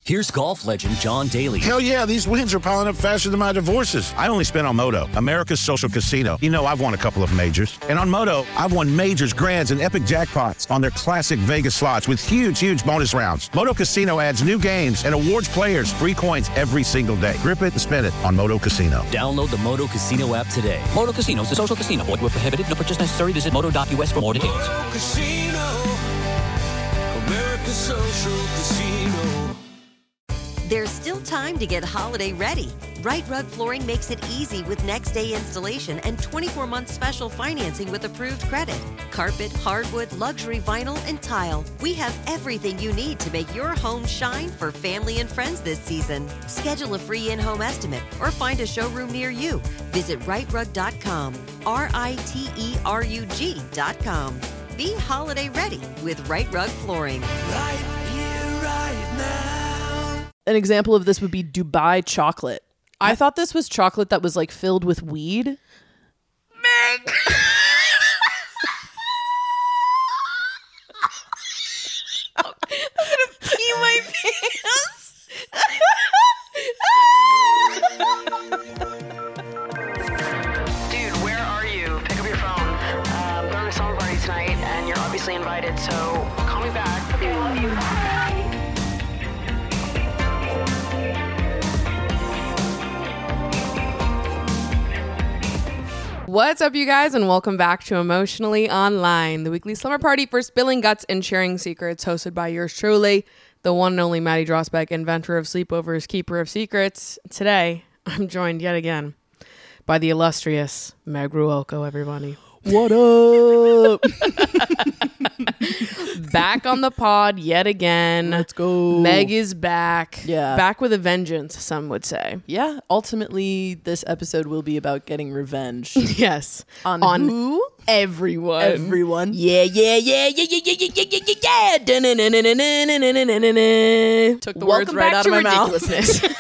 Here's golf legend John Daly. Hell yeah, these wins are piling up faster than my divorces. I only spent on Moto, America's social casino. You know, I've won a couple of majors. And on Moto, I've won majors, grands, and epic jackpots on their classic Vegas slots with huge bonus rounds. Moto Casino adds new games and awards players free coins every single day. Grip it and spin it on Moto Casino. Download the Moto Casino app today. Moto Casino is a social casino. Void where prohibited. No purchase necessary. Visit moto.us for more details. Moto Casino, America's social casino. There's still time to get holiday ready. Right Rug Flooring makes it easy with next day installation and 24-month special financing with approved credit. Carpet, hardwood, luxury vinyl, and tile. We have everything you need to make your home shine for family and friends this season. Schedule a free in-home estimate or find a showroom near you. Visit rightrug.com, RITERUG.com. Be holiday ready with Right Rug Flooring. Right here, right now. An example of this would be Dubai chocolate. I thought this was chocolate that was like filled with weed. Meg. I'm gonna pee my pants. Dude, where are you? Pick up your phone. I'm going to a summer party tonight, and you're obviously invited, so call me back. Okay, love you. Bye. What's up, you guys, and welcome back to Emotionally Online, the weekly slumber party for spilling guts and sharing secrets, hosted by yours truly, the one and only Maddie Drossbeck, inventor of sleepovers, keeper of secrets. Today, I'm joined yet again by the illustrious Meg Ruelko, everybody. What up? Back on the pod yet again. Let's go. Meg is back. Yeah. Back with a vengeance, some would say. Yeah, ultimately, this episode will be about getting revenge. Yes. On who? Everyone. Everyone. Yeah. Took the words right out of my mouth.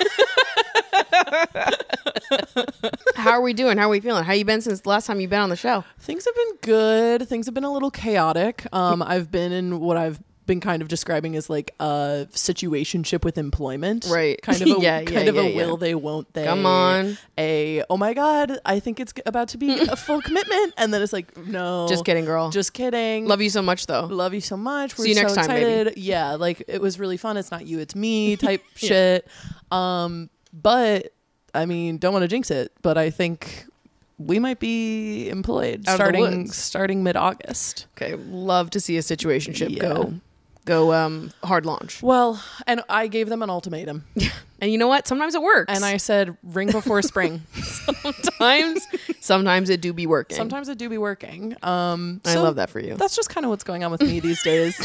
How are we doing? How are we feeling? How you been since the last time you've been on the show? Things have been good. Things have been a little chaotic. I've been in what I've been kind of describing as like a situationship with employment. Right. Kind of a, yeah. will they, won't they. Come on. Oh my God, I think it's about to be a full commitment. And then it's like, no. Just kidding, girl. Just kidding. Love you so much, though. Love you so much. We're See you so next time, excited. baby. Yeah, like it was really fun. It's not you, it's me type shit. But I mean, don't want to jinx it, but I think we might be employed starting mid-August. Okay, love to see a situationship go hard launch. Well, and I gave them an ultimatum. And you know what? Sometimes it works. And I said, ring before spring. Sometimes it do be working. Sometimes it do be working. I love that for you. That's just kind of what's going on with me these days.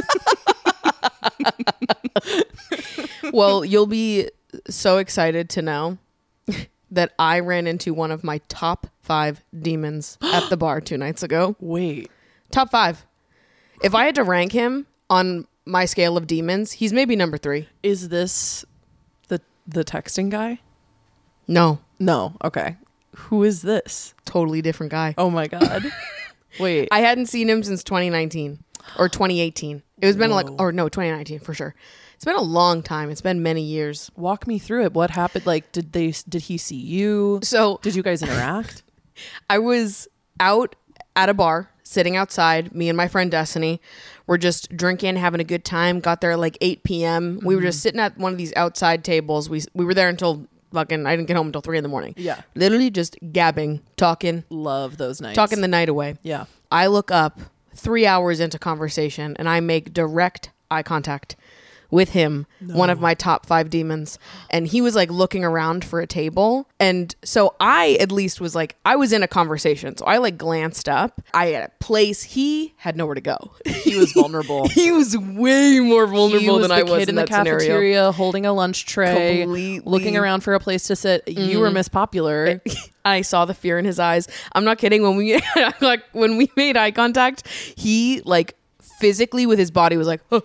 Well, you'll be so excited to know that I ran into one of my top 5 demons at the bar 2 nights ago. Wait. Top 5. If I had to rank him on my scale of demons, he's maybe number 3. Is this the texting guy? No. Okay. Who is this? Totally different guy. Oh my God. Wait. I hadn't seen him since 2019 or 2018. It was been 2019 for sure. It's been a long time. It's been many years. Walk me through it. What happened? Like, did he see you? So did you guys interact? I was out at a bar, sitting outside. Me and my friend Destiny were just drinking, having a good time. Got there at like 8 p.m. We were just sitting at one of these outside tables. We were there until I didn't get home until 3 a.m. Yeah. Literally just gabbing, talking. Love those nights. Talking the night away. Yeah. I look up 3 hours into conversation and I make direct eye contact with him, one of my top 5 demons. And he was like looking around for a table. And so I at least was like, I was in a conversation. So I like glanced up. I had a place. He had nowhere to go. He was vulnerable. He was way more vulnerable than I was in the cafeteria, scenario. holding a lunch tray, Completely. looking around for a place to sit. You were Miss Popular. I saw the fear in his eyes. I'm not kidding. When we when we made eye contact, he like physically with his body was like, oh.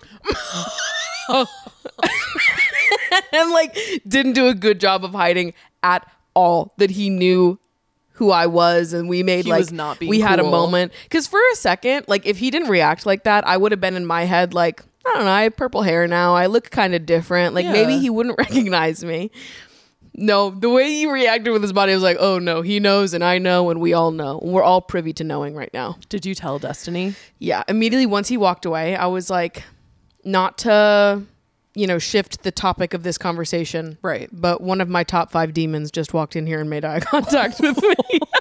And like didn't do a good job of hiding at all that he knew who I was, and we made we had a moment, because for a second, like if he didn't react like that, I would have been in my head like, I don't know, I have purple hair now. I look kind of different. Like maybe he wouldn't recognize me. No, the way he reacted with his body, I was like, oh no, he knows and I know and we all know. We're all privy to knowing right now. Did you tell Destiny? Yeah. Immediately once he walked away, I was like, not to, shift the topic of this conversation. Right. But one of my top 5 demons just walked in here and made eye contact with me.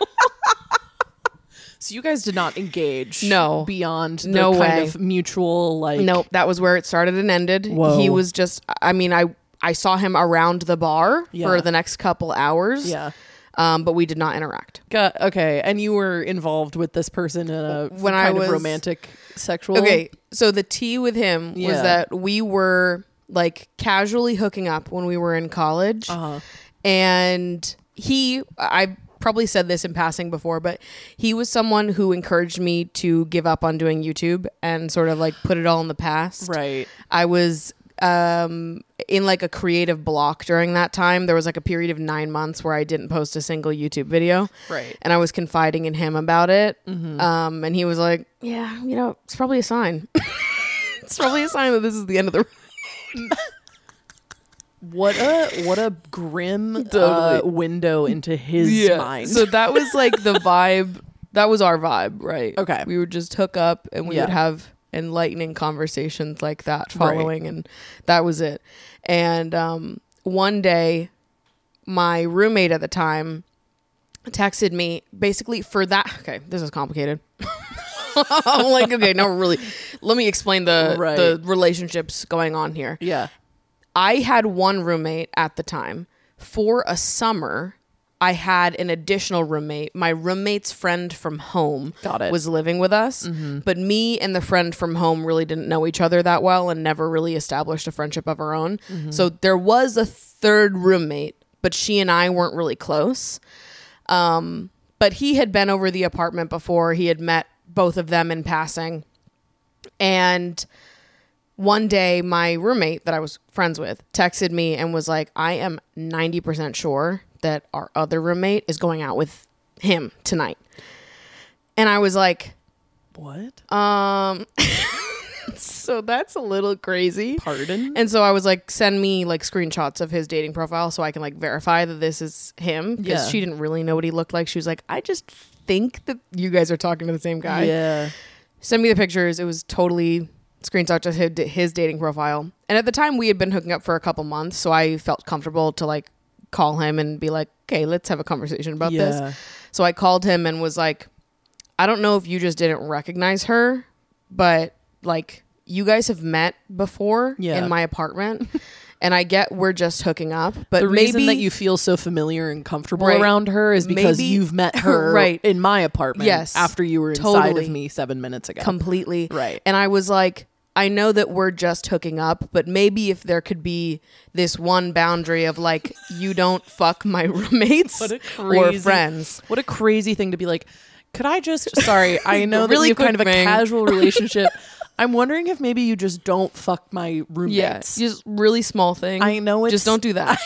So you guys did not engage. No. Beyond the No kind way. of mutual, like... Nope. That was where it started and ended. Whoa. He was just, I saw him around the bar for the next couple hours. Yeah. But we did not interact. Okay. And you were involved with this person in a kind of romantic sexual... Okay. So the tea with him was that we were like casually hooking up when we were in college. And I probably said this in passing before, but he was someone who encouraged me to give up on doing YouTube and sort of like put it all in the past. Right. I was in like a creative block during that time. There was like a period of 9 months where I didn't post a single YouTube video. Right. And I was confiding in him about it. And he was like, yeah, it's probably a sign. It's probably a sign that this is the end of the road. What a grim window into his mind. So that was like the vibe. That was our vibe, right? Okay. We would just hook up and we would have enlightening conversations like that following, and that was it. And one day, my roommate at the time texted me basically for that. Okay, this is complicated. I'm like, okay, no, really. Let me explain the relationships going on here. Yeah. I had one roommate at the time. For a summer, I had an additional roommate. My roommate's friend from home was living with us. But me and the friend from home really didn't know each other that well and never really established a friendship of our own. So there was a third roommate, but she and I weren't really close. But he had been over the apartment before. He had met both of them in passing. And one day, my roommate that I was friends with texted me and was like, I am 90% sure that our other roommate is going out with him tonight. And I was like, what? So that's a little crazy. Pardon? And so I was like, send me like screenshots of his dating profile so I can like verify that this is him. Because she didn't really know what he looked like. She was like, I just think that you guys are talking to the same guy. Yeah. Send me the pictures. It was totally screenshots of his dating profile. And at the time we had been hooking up for a couple months. So I felt comfortable to like call him and be like, okay, let's have a conversation about this. So I called him and was like, I don't know if you just didn't recognize her, but like you guys have met before in my apartment. And I get we're just hooking up, but the reason maybe that you feel so familiar and comfortable around her is because you've met her in my apartment after you were inside of me 7 minutes ago. Completely. Right. And I was like, I know that we're just hooking up, but maybe if there could be this one boundary of like, you don't fuck my roommates or friends. What a crazy thing to be like, could I just, sorry, I know really that we have kind of a thing. casual relationship. I'm wondering if maybe you just don't fuck my roommates. Yeah, just really small thing. I know it's... Just don't do that.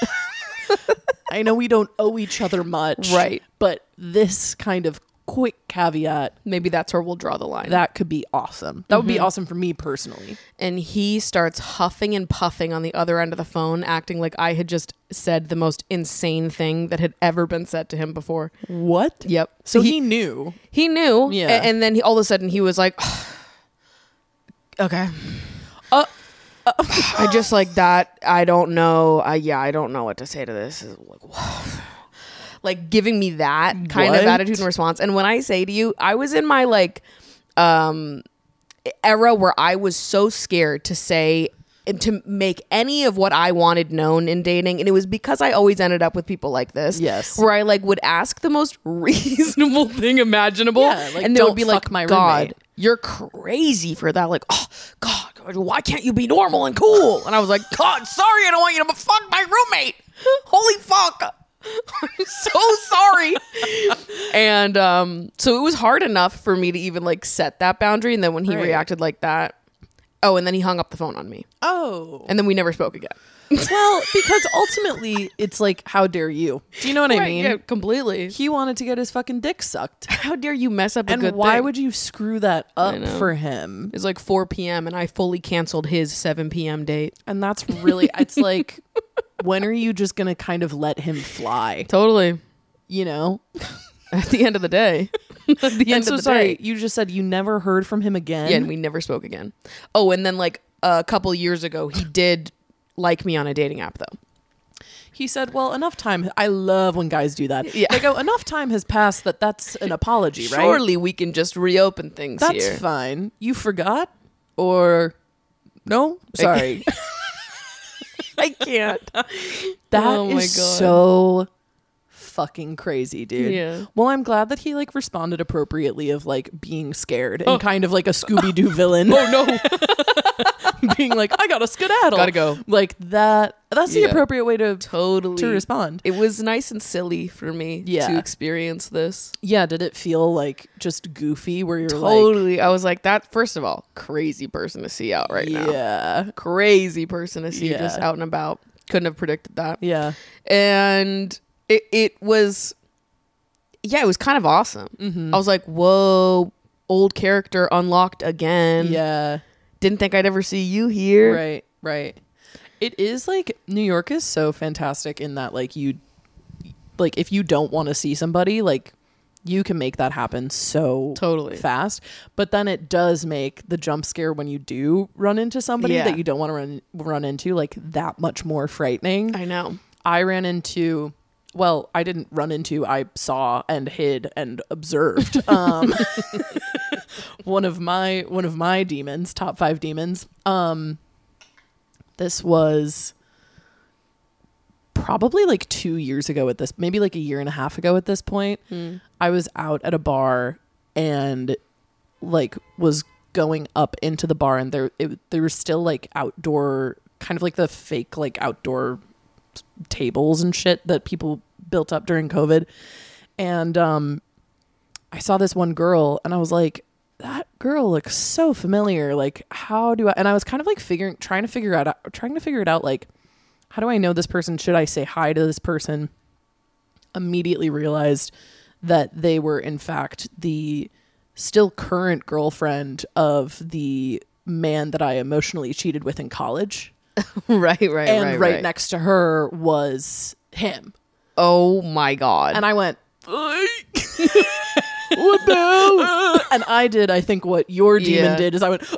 I know we don't owe each other much. Right. But this kind of quick caveat, maybe that's where we'll draw the line. That could be awesome. That would be awesome for me personally. And he starts huffing and puffing on the other end of the phone, acting like I had just said the most insane thing that had ever been said to him before. What? Yep. So he knew. He knew. Yeah. And then all of a sudden he was like, okay. I just like that. I don't know. I don't know what to say to this. Like giving me that kind of attitude and response. And when I say to you, I was in my like era where I was so scared to say and to make any of what I wanted known in dating. And it was because I always ended up with people like this. Yes. Where I like would ask the most reasonable thing imaginable. Yeah, like, and they would be like, my God, roommate. you're crazy for that. Like, oh, God, why can't you be normal and cool? And I was like, God, sorry, I don't want you to fuck my roommate. Holy fuck. I'm so sorry. And so it was hard enough for me to even like set that boundary. And then when he reacted like that, and then he hung up the phone on me. Oh. And then we never spoke again. Well, because ultimately it's like, how dare you? Do you know what I mean? Yeah, completely. He wanted to get his fucking dick sucked. How dare you mess up a And good why thing? would you screw that up for him? It's like 4 p.m. and I fully canceled his 7 p.m. date. And that's really, it's like, when are you just going to kind of let him fly? Totally. You know? At the end of the day. At the end of the day. You just said you never heard from him again? Yeah, and we never spoke again. Oh, and then like a couple years ago, he did like me on a dating app though. He said, well, enough time. I love when guys do that. Yeah. They go, enough time has passed that's an apology, right? Surely we can just reopen things That's here. fine. You forgot? Or no? Sorry. I can't. That Oh my is God. so fucking crazy, dude. Yeah. Well, I'm glad that he like responded appropriately of like being scared and kind of like a Scooby-Doo villain. Oh no. Being like, I gotta skedaddle. Gotta go. Like that's the Yeah. appropriate way to Totally. to respond. It was nice and silly for me Yeah. to experience this. Yeah, did it feel like just goofy where you're Totally. I was like, that, first of all, crazy person to see out right like, now. yeah. Crazy person to see Yeah. just out and about. Couldn't have predicted that. Yeah. And it was, yeah, it was kind of awesome. Mm-hmm. I was like, whoa, old character unlocked again. Yeah. Didn't think I'd ever see you here. Right, right. It is like New York is so fantastic in that like if you don't want to see somebody, like you can make that happen so Totally. fast. But then it does make the jump scare when you do run into somebody Yeah. that you don't want to run into like that much more frightening. I know. I ran into, well, I didn't run into, I saw and hid and observed one of my demons, top 5 demons. This was probably like 2 years ago at this, maybe like a year and a half ago at this point. I was out at a bar and like was going up into the bar, and there was still like outdoor, kind of like the fake like outdoor tables and shit that people built up during COVID. And I saw this one girl and I was like, that girl looks so familiar. Like, how do I, and I was kind of like trying to figure it out, like, how do I know this person? Should I say hi to this person? Immediately realized that they were in fact the still current girlfriend of the man that I emotionally cheated with in college. Right. And right next to her was him. Oh my God. And I went, what the hell? And I did, I think, what your demon Yeah. did is I went,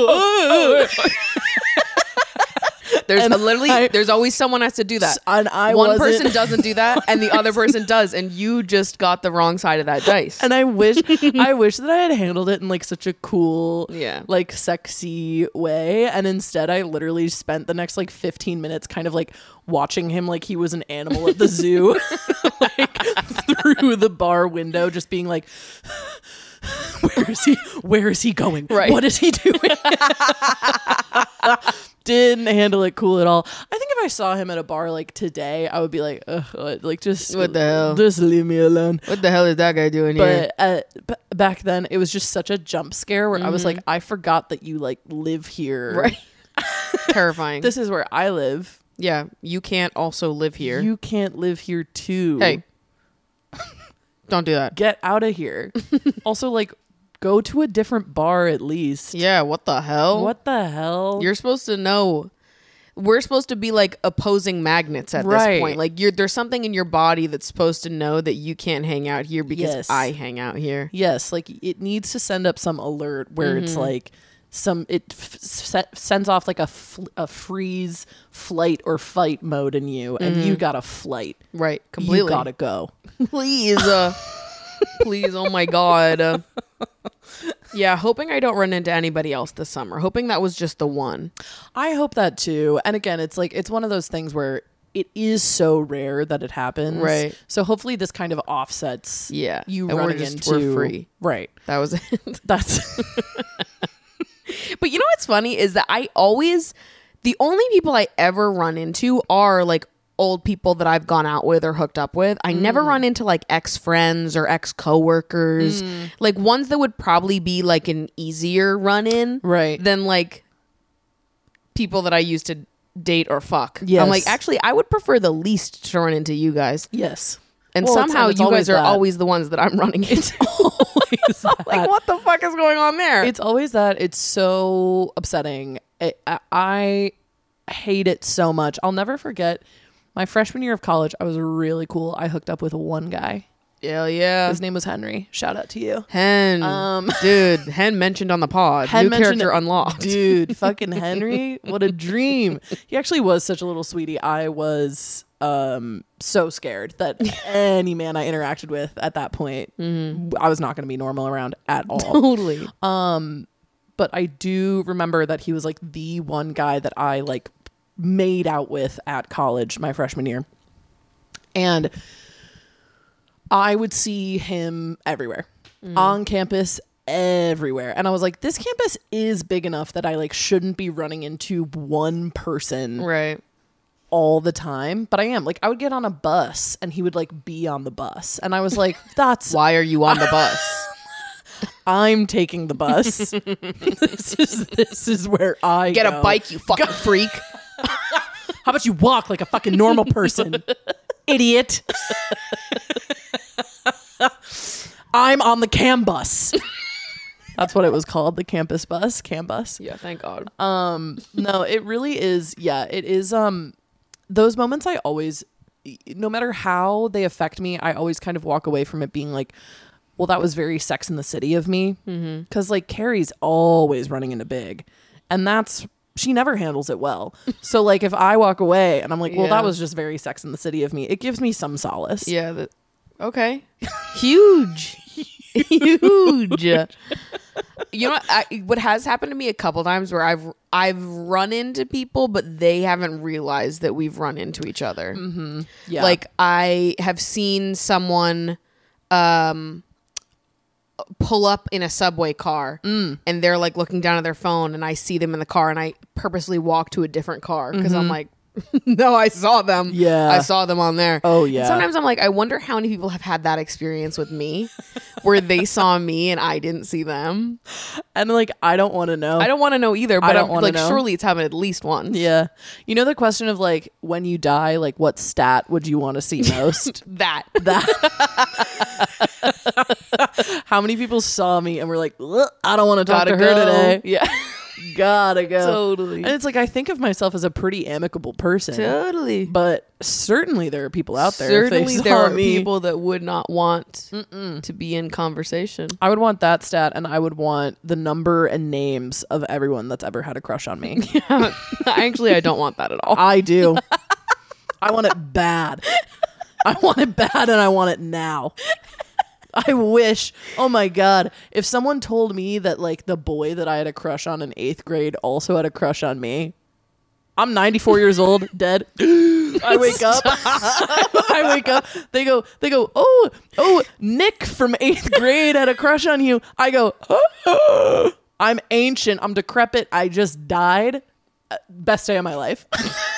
There's always someone has to do that. And I One wasn't- person doesn't do that, and the other person does, and you just got the wrong side of that dice. And I wish that I had handled it in like such a cool, Yeah. like sexy way. And instead I literally spent the next like 15 minutes kind of like watching him like he was an animal at the zoo, like through the bar window, just being like, where is he going? Right. What is he doing? Didn't handle it cool at all. I think if I saw him at a bar like today, I would be like, ugh, like just What the hell? Just leave me alone. What the hell is that guy doing here? But back then, it was just such a jump scare where I was like, I forgot that you like live here. Right. Terrifying. This is where I live. Yeah, you can't also live here. You can't live here too. Hey, don't do that. Get out of here. Also, like, go to a different bar at least. Yeah, what the hell? What the hell? You're supposed to know. We're supposed to be like opposing magnets at Right. this point. Like there's something in your body that's supposed to know that you can't hang out here because Yes. I hang out here. Yes, like it needs to send up some alert where it's like sends off like a freeze, flight or fight mode in you, and you got to flight. Right, completely. You gotta go. Please, please, oh my God. Yeah, hoping I don't run into anybody else this summer. Hoping that was just the one. I hope that too. And again, it's like it's one of those things where it is so rare that it happens. Right. So hopefully this kind of offsets. Yeah. You And running we're into free. Right. That was it. That's But you know what's funny is that the only people I ever run into are like old people that I've gone out with or hooked up with. I never run into like ex-friends or ex-coworkers, like ones that would probably be like an easier run in Right. than like people that I used to date or fuck. Yes. I'm like, actually, I would prefer the least to run into you guys. Yes. And Well, it's- somehow it's you always guys are that. always the ones that I'm running into. Always Like, that. what the fuck is going on there? It's always that. It's so upsetting. I hate it so much. I'll never forget my freshman year of college. I was really cool. I hooked up with one guy. Hell yeah. His name was Henry. Shout out to you. Hen. Dude, Hen mentioned on the pod. Hen New mentioned character it. unlocked. Dude, fucking Henry. What a dream. He actually was such a little sweetie. I was so scared that any man I interacted with at that point, I was not going to be normal around at all. Totally. But I do remember that he was like the one guy that I like made out with at college my freshman year. And I would see him everywhere, on campus, everywhere. And I was like, this campus is big enough that I like shouldn't be running into one person Right. all the time. But I am. Like, I would get on a bus and he would like be on the bus. And I was like, that's Why are you on the bus? I'm taking the bus. this is where I Get go. a bike, you fucking freak. How about you walk like a fucking normal person, idiot? I'm on the cam bus. That's what it was called, the campus bus, cam bus. Yeah, thank God. No, it really is. Yeah, it is. Those moments I always, no matter how they affect me, I always kind of walk away from it being like, well, that was very Sex in the City of me. Because like Carrie's always running into big. And she never handles it well. So like if I walk away and I'm like, well, Yeah. that was just very Sex in the City of me, it gives me some solace. Yeah. Okay. Huge. Huge. You know what has happened to me a couple times where I've run into people, but they haven't realized that we've run into each other. Yeah. Like I have seen someone pull up in a subway car and they're like looking down at their phone, and I see them in the car and I purposely walk to a different car because I'm like, no, I saw them. Yeah. I saw them on there. Oh, And yeah. sometimes I'm like, I wonder how many people have had that experience with me where they saw me and I didn't see them. And like, I don't want to know. I don't want to know either, I but don't I'm wanna like, know. surely it's happened at least once. Yeah. You know the question of like, when you die, like what stat would you want to see most? That. How many people saw me and were like, "Ugh, I don't want to talk Gotta to her go. today. Yeah. Gotta go." Totally. And it's like, I think of myself as a pretty amicable person. Totally. But certainly there are people out there. if they Certainly saw there are me, people that would not want to be in conversation. I would want that stat, and I would want the number and names of everyone that's ever had a crush on me. Actually, I don't want that at all. I do. I want it bad. I want it bad, and I want it now. I wish, oh my God, if someone told me that like the boy that I had a crush on in 8th grade also had a crush on me. I'm 94 years old, dead. I wake up. I wake up. They go, oh, Nick from 8th grade had a crush on you. I go, oh, I'm ancient. I'm decrepit. I just died. Best day of my life.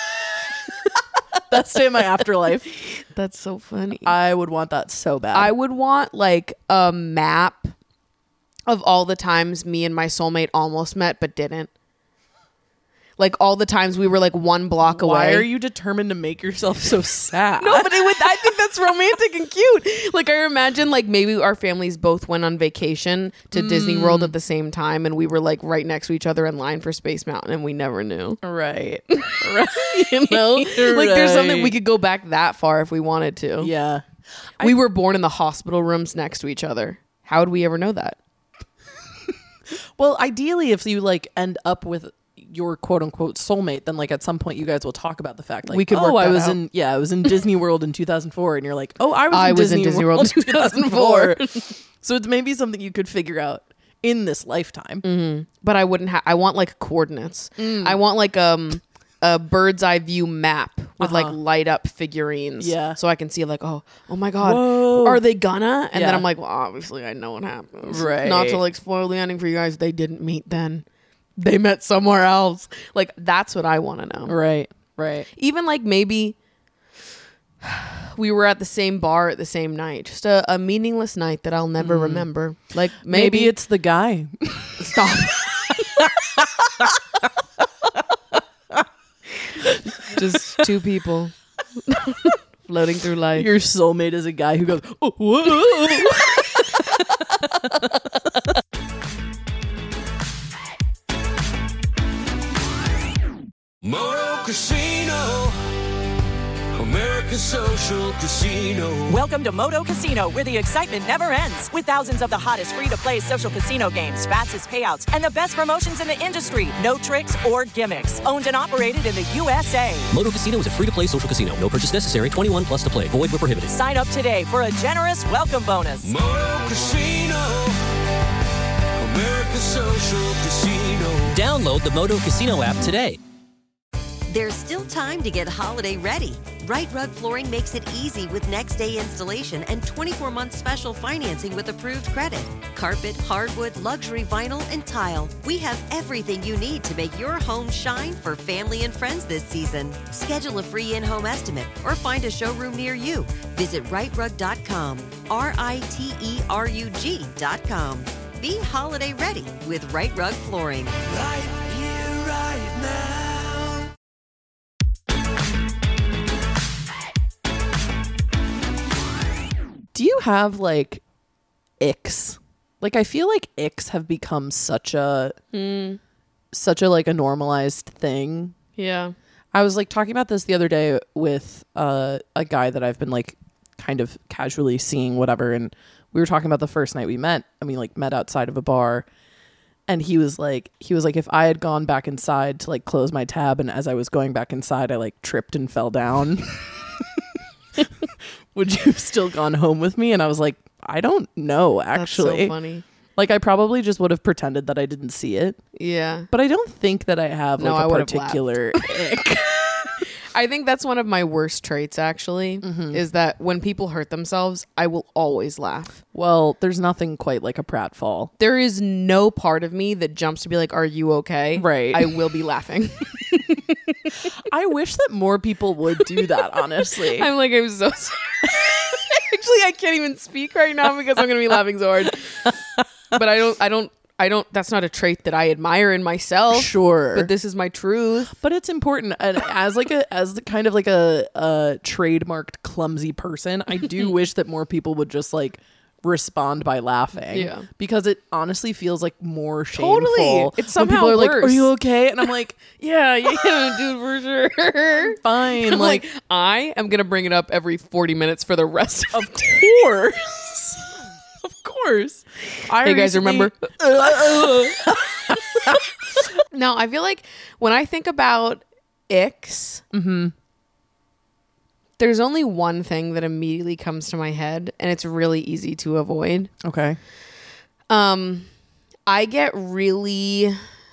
Best day of my afterlife. That's so funny. I would want that so bad. I would want like a map of all the times me and my soulmate almost met but didn't. Like all the times we were like one block away. Why are you determined to make yourself so sad? No, but I think that's romantic and cute. Like I imagine like maybe our families both went on vacation to Disney World at the same time and we were like right next to each other in line for Space Mountain and we never knew. Right. Right. You know? Like there's something we Right. could go back that far if we wanted to. Yeah. We were born in the hospital rooms next to each other. How would we ever know that? Well, ideally, if you like end up with your quote unquote soulmate, then like at some point you guys will talk about the fact like, We could oh, work I that was out. I was in Disney World in 2004, and you're like, oh, I was in Disney World in 2004. So it's maybe something you could figure out in this lifetime. But I wouldn't have. I want like coordinates. I want like a bird's eye view map with like light up figurines. Yeah. So I can see like, oh my God, Whoa. are they gonna? And then Yeah. I'm like, well, obviously I know what happens. Right. Not to like spoil the ending for you guys. They didn't meet then. They met somewhere else. Like that's what I want to know. Right. Right. Even like maybe we were at the same bar at the same night. Just a meaningless night that I'll never remember. Like Maybe it's the guy. stop. Just two people floating through life. Your soulmate is a guy who goes, oh, whoa. Moto Casino, America's social casino. Welcome to Moto Casino, where the excitement never ends. With thousands of the hottest free-to-play social casino games, fastest payouts, and the best promotions in the industry. No tricks or gimmicks. Owned and operated in the USA. Moto Casino is a free-to-play social casino. No purchase necessary. 21 plus to play. Void where prohibited. Sign up today for a generous welcome bonus. Moto Casino, America's social casino. Download the Moto Casino app today. There's still time to get holiday ready. Right Rug Flooring makes it easy with next day installation and 24-month special financing with approved credit. Carpet, hardwood, luxury vinyl, and tile. We have everything you need to make your home shine for family and friends this season. Schedule a free in-home estimate or find a showroom near you. Visit rightrug.com, RITERUG.com. Be holiday ready with Right Rug Flooring. Right here, right now. Do you have like icks? Like I feel like icks have become such a like a normalized thing. Yeah. I was like talking about this the other day with a guy that I've been like kind of casually seeing, whatever, and we were talking about the first night we met, and we like met outside of a bar, and he was like if I had gone back inside to like close my tab, and as I was going back inside I like tripped and fell down, would you have still gone home with me? And I was like, I don't know, actually. That's so funny. Like I probably just would have pretended that I didn't see it. Yeah. But I don't think that I have like a particular ick. I think that's one of my worst traits, actually, is that when people hurt themselves, I will always laugh. Well, there's nothing quite like a pratfall. There is no part of me that jumps to be like, are you okay? Right. I will be laughing. I wish that more people would do that, honestly. I'm so sorry. Actually, I can't even speak right now because I'm going to be laughing so hard. But I don't, that's not a trait that I admire in myself. Sure. But this is my truth. But it's important. And as a trademarked clumsy person, I do wish that more people would just like respond by laughing. Yeah. Because it honestly feels like more shameful. Totally. It's somehow when people are worse. like, are you okay? And I'm like, yeah, dude, for sure. Fine. I'm like, I am going to bring it up every 40 minutes for the rest of course. Of course. Hey guys, remember? No, I feel like when I think about icks, there's only one thing that immediately comes to my head, and it's really easy to avoid. Okay. I get really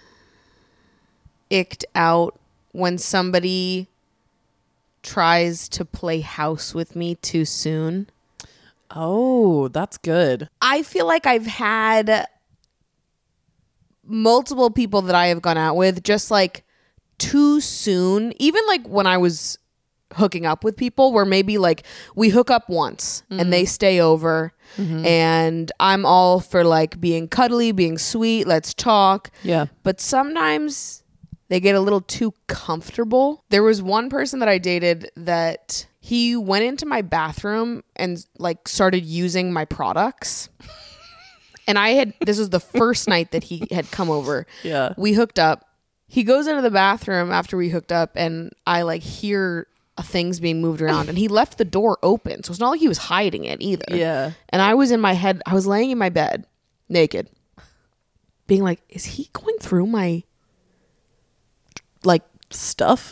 icked out when somebody tries to play house with me too soon. Oh, that's good. I feel like I've had multiple people that I have gone out with just like too soon, even like when I was hooking up with people where maybe like we hook up once and they stay over and I'm all for like being cuddly, being sweet, let's talk. Yeah. But sometimes they get a little too comfortable. There was one person that I dated that he went into my bathroom and like started using my products. And this was the first night that he had come over. Yeah. We hooked up. He goes into the bathroom after we hooked up and I like hear things being moved around and he left the door open. So it's not like he was hiding it either. Yeah. And I was laying in my bed naked being like, is he going through my like stuff?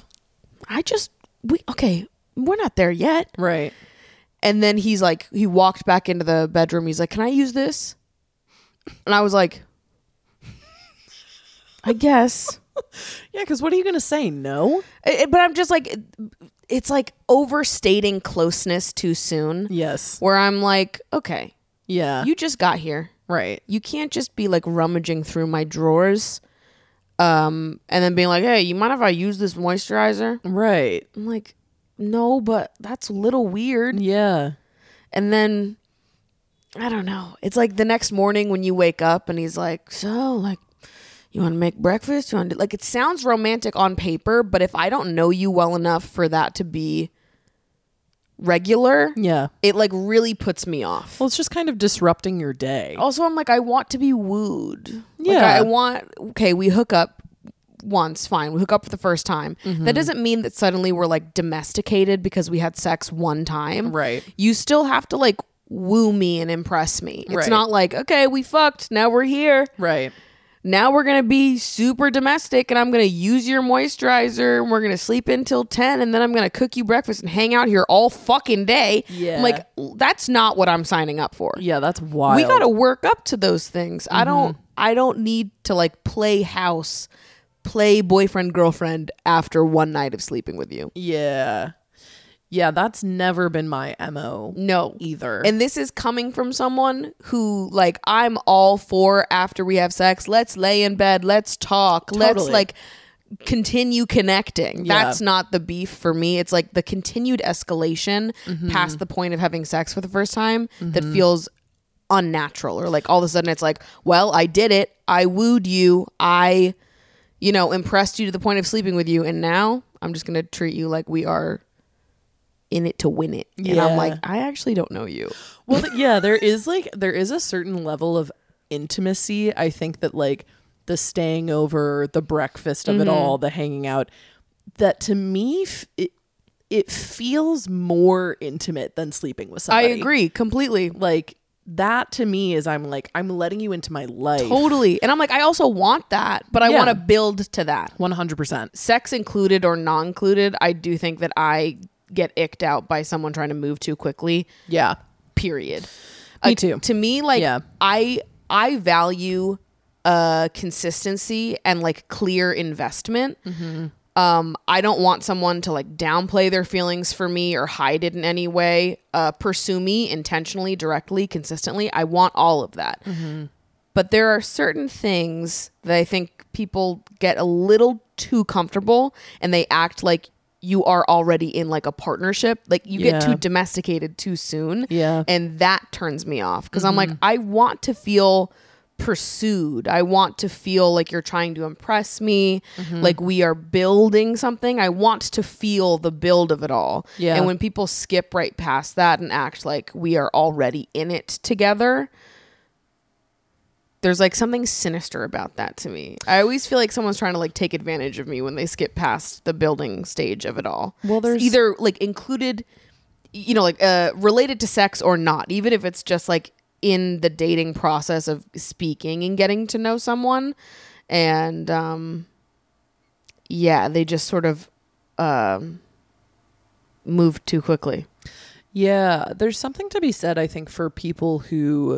We're not there yet. Right. And then he's like, he walked back into the bedroom. He's like, can I use this? And I was like, I guess. Yeah, because what are you going to say? No? But I'm just like, it's like overstating closeness too soon. Yes. Where I'm like, okay. Yeah. You just got here. Right. You can't just be like rummaging through my drawers and then being like, hey, you mind if I use this moisturizer? Right. I'm like, no, but that's a little weird. Yeah. And then, I don't know. It's like the next morning when you wake up and he's like, so, like, you want to make breakfast? You want to like, it sounds romantic on paper, but if I don't know you well enough for that to be regular, it like really puts me off. Well, it's just kind of disrupting your day. Also, I'm like, I want to be wooed. Like, we hook up once, fine. We hook up for the first time. That doesn't mean that suddenly we're like domesticated because we had sex one time. Right. You still have to like woo me and impress me. It's not like, okay, we fucked, now we're here. Right. Now we're going to be super domestic and I'm going to use your moisturizer and we're going to sleep until 10 and then I'm going to cook you breakfast and hang out here all fucking day. Yeah. I'm like, that's not what I'm signing up for. Yeah, that's wild. We got to work up to those things. I don't need to like play house, play boyfriend, girlfriend after one night of sleeping with you. Yeah. Yeah, that's never been my MO. No. Either. And this is coming from someone who, like, I'm all for after we have sex, let's lay in bed, let's talk, let's, like, continue connecting. Yeah. That's not the beef for me. It's, like, the continued escalation past the point of having sex for the first time that feels unnatural. Or, like, all of a sudden it's like, well, I did it. I wooed you. I, impressed you to the point of sleeping with you. And now I'm just going to treat you like we are in it to win it. And I'm like, I actually don't know you. Well, yeah, there is a certain level of intimacy. I think that like the staying over, the breakfast of it all, the hanging out, that to me, it feels more intimate than sleeping with somebody. I agree completely. Like that to me is I'm letting you into my life. Totally. And I'm like, I also want that, but I want to build to that. 100%. Sex included or non-included, I do think that I get icked out by someone trying to move too quickly. Yeah. Period. Me too. To me, like, I value consistency and like clear investment. I don't want someone to like downplay their feelings for me or hide it in any way. Pursue me intentionally, directly, consistently. I want all of that. But there are certain things that I think people get a little too comfortable and they act like you are already in like a partnership. Like you get too domesticated too soon. Yeah. And that turns me off because I'm like, I want to feel pursued. I want to feel like you're trying to impress me. Like we are building something. I want to feel the build of it all. Yeah. And when people skip right past that and act like we are already in it together, there's like something sinister about that to me. I always feel like someone's trying to like take advantage of me when they skip past the building stage of it all. Well, there's either like included, like related to sex or not, even if it's just like in the dating process of speaking and getting to know someone. And they just sort of move too quickly. Yeah, there's something to be said, I think, for people who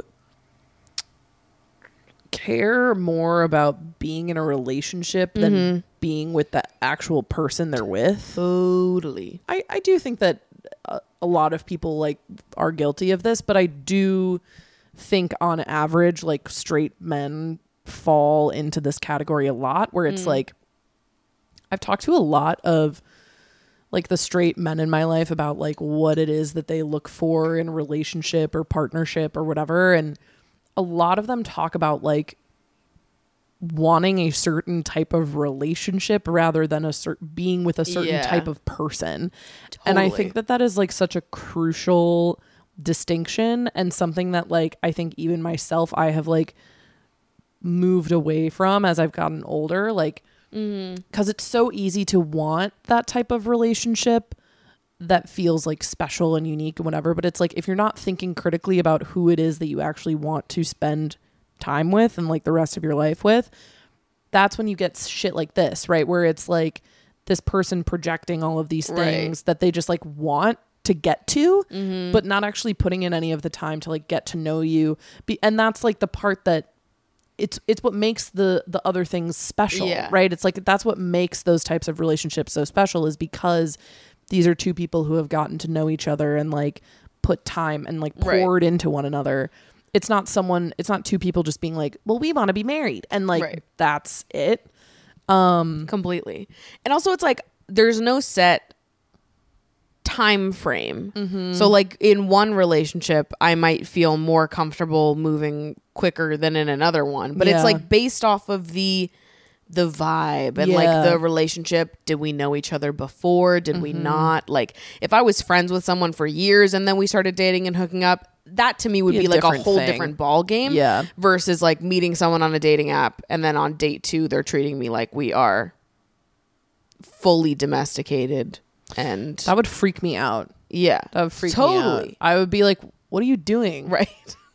care more about being in a relationship than being with the actual person they're with. Totally. I do think that a lot of people like are guilty of this, but I do think on average like straight men fall into this category a lot where it's like I've talked to a lot of like the straight men in my life about like what it is that they look for in a relationship or partnership or whatever, and a lot of them talk about like wanting a certain type of relationship rather than being with a certain type of person. Totally. And I think that is like such a crucial distinction and something that like I think even myself I have like moved away from as I've gotten older, like because it's so easy to want that type of relationship that feels like special and unique and whatever, but it's like if you're not thinking critically about who it is that you actually want to spend time with and like the rest of your life with, that's when you get shit like this, right? Where it's like this person projecting all of these things that they just like want to get to, but not actually putting in any of the time to like get to know you. And that's like the part that it's what makes the other things special, right? It's like that's what makes those types of relationships so special, is because these are two people who have gotten to know each other and like put time and like poured into one another. It's not two people just being like, well, we want to be married. And like, that's it. Completely. And also it's like, there's no set time frame. So like in one relationship, I might feel more comfortable moving quicker than in another one, but it's like based off of the the vibe and like the relationship. Did we know each other before? Did we not? Like if I was friends with someone for years and then we started dating and hooking up, that to me would be like a whole different ball game. Yeah. Versus like meeting someone on a dating app and then on date 2 they're treating me like we are fully domesticated, and That would freak me out. yeah, That would freak me out. I would be like, what are you doing? right.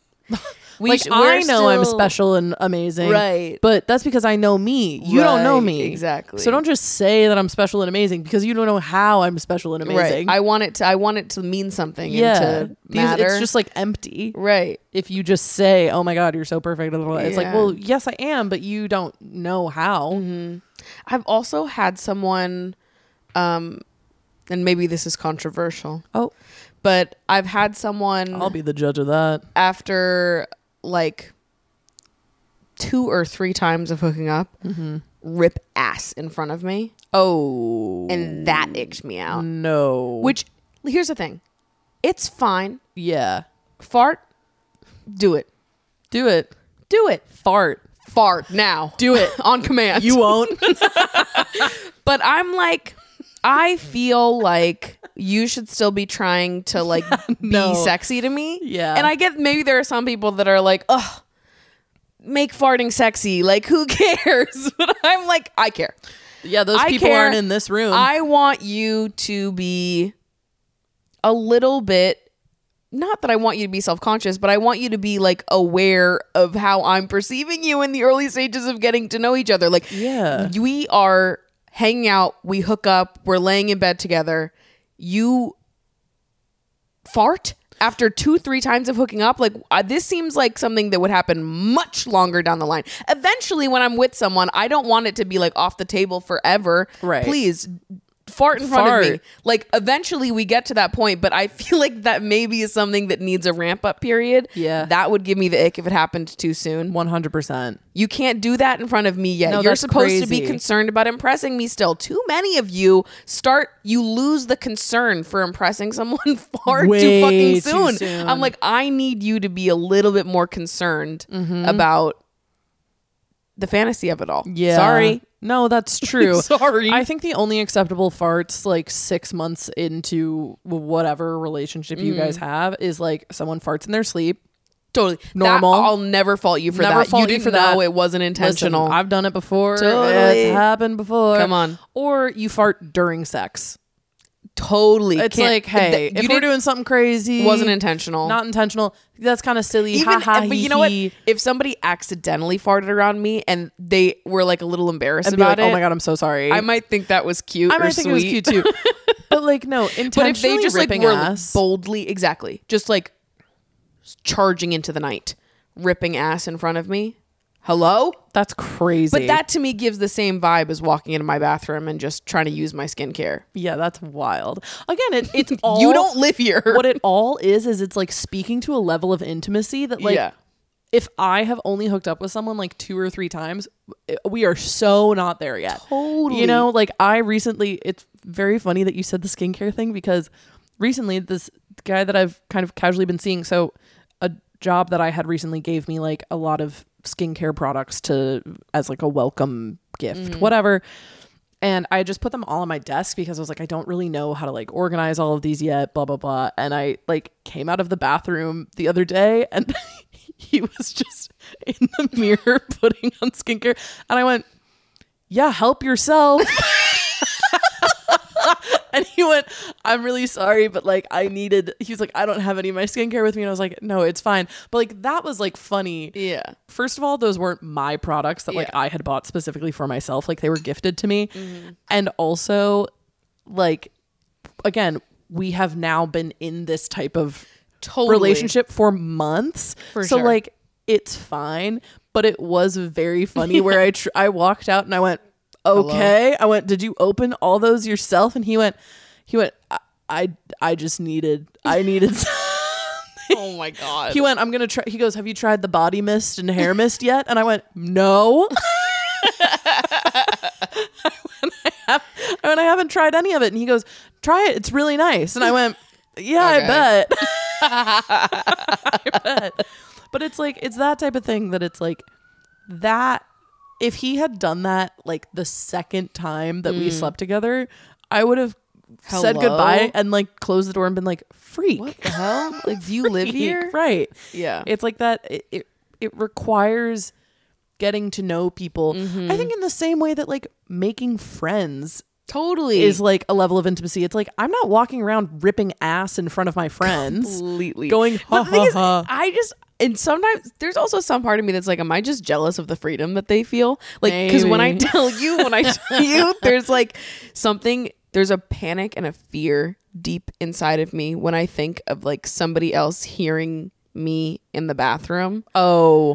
I know I'm special and amazing. Right. But that's because I know me. You don't know me. Exactly. So don't just say that I'm special and amazing because you don't know how I'm special and amazing. Right. I want it to mean something. Yeah. And to matter. It's just like empty. Right. If you just say, oh my God, you're so perfect. It's like, Yeah. well, yes, I am, but you don't know how. Mm-hmm. I've also had someone, and maybe this is controversial. Oh. But I've had someone I'll be the judge of that. after like 2 or 3 times of hooking up, rip ass in front of me. Oh. And that icked me out. No. Which, here's the thing. It's fine. Yeah. Fart. Do it. Do it. Do it. Fart. Fart now. Do it. On command. You won't. But I'm like, I feel like you should still be trying to like No. be sexy to me. Yeah. And I get maybe there are some people that are like, ugh, make farting sexy. Like, who cares? But I'm like, I care. Yeah, those I people care. aren't in this room. I want you to be a little bit, not that I want you to be self-conscious, but I want you to be like aware of how I'm perceiving you in the early stages of getting to know each other. Like, Yeah. we are hanging out, we hook up, we're laying in bed together. You fart after 2-3 times of hooking up. Like, this seems like something that would happen much longer down the line. Eventually, when I'm with someone, I don't want it to be like off the table forever. Right. Please fart in front of me. Like, eventually we get to that point, but I feel like that maybe is something that needs a ramp up period. Yeah. That would give me the ick if it happened too soon. 100%. You can't do that in front of me yet. No, You're that's supposed to be crazy. concerned about impressing me still. Too many of you lose the concern for impressing someone far Way too fucking too soon. soon. I'm like, I need you to be a little bit more concerned about the fantasy of it all. Yeah. Sorry. No, that's true. Sorry. I think the only acceptable farts like 6 months into whatever relationship you guys have is like someone farts in their sleep. Totally. Normal. I'll never fault you for Never that. fault You you didn't for that. know it wasn't intentional. Listen, I've done it before. Totally. It's happened before. Come on. Or you fart during sex. Totally. It's like, hey, if we're doing something crazy, wasn't intentional. not intentional, that's kind of silly. Even, ha, but you know what? If somebody accidentally farted around me and they were like a little embarrassed and be about like, it, oh my God, I'm so sorry. I might think that was cute. I or might think it was sweet. cute too. But like, no, intentionally But if they just like ripping were ass, boldly, exactly, just like charging into the night, ripping ass in front of me. Hello? that's crazy. But that to me gives the same vibe as walking into my bathroom and just trying to use my skincare. yeah, that's wild. Again, it's all You don't live here. What it all is it's like speaking to a level of intimacy that like Yeah. if I have only hooked up with someone like 2 or 3 times, we are so not there yet. Totally. You know, like it's very funny that you said the skincare thing because recently this guy that I've kind of casually been seeing, so a job that I had recently gave me like a lot of skincare products as like a welcome gift, whatever. And I just put them all on my desk because I was like, I don't really know how to like organize all of these yet, blah, blah, blah. And I like came out of the bathroom the other day and he was just in the mirror putting on skincare. And I went, yeah, help yourself. And he went, I'm really sorry, but like he was like, I don't have any of my skincare with me. And I was like, no, it's fine. But like, that was like funny. Yeah. First of all, those weren't my products that like I had bought specifically for myself. Like they were gifted to me. And also like, again, we have now been in this type of relationship for months. For so sure. like, it's fine. But it was very funny where I walked out and I went, okay. I went, did you open all those yourself? And he went, I just needed Oh my God. he went, I'm going to try. He goes, have you tried the body mist and hair mist yet? And I went, no. I haven't tried any of it. And he goes, try it. It's really nice. And I went, yeah, Okay. I bet. I bet. But it's like, it's that type of thing that it's like that if he had done that like the second time that we slept together, I would have said Hello? goodbye and like closed the door and been like, freak. What the hell? Like, do you live Freak. here? Right. Yeah. It's like that. It requires getting to know people. I think in the same way that like making friends Totally is like a level of intimacy. It's like I'm not walking around ripping ass in front of my friends. completely Going, But ha, the thing is, ha, ha. I just, and sometimes there's also some part of me that's like, am I just jealous of the freedom that they feel? Like, because when I Maybe. tell you, there's like something, there's a panic and a fear deep inside of me when I think of like somebody else hearing me in the bathroom. Oh,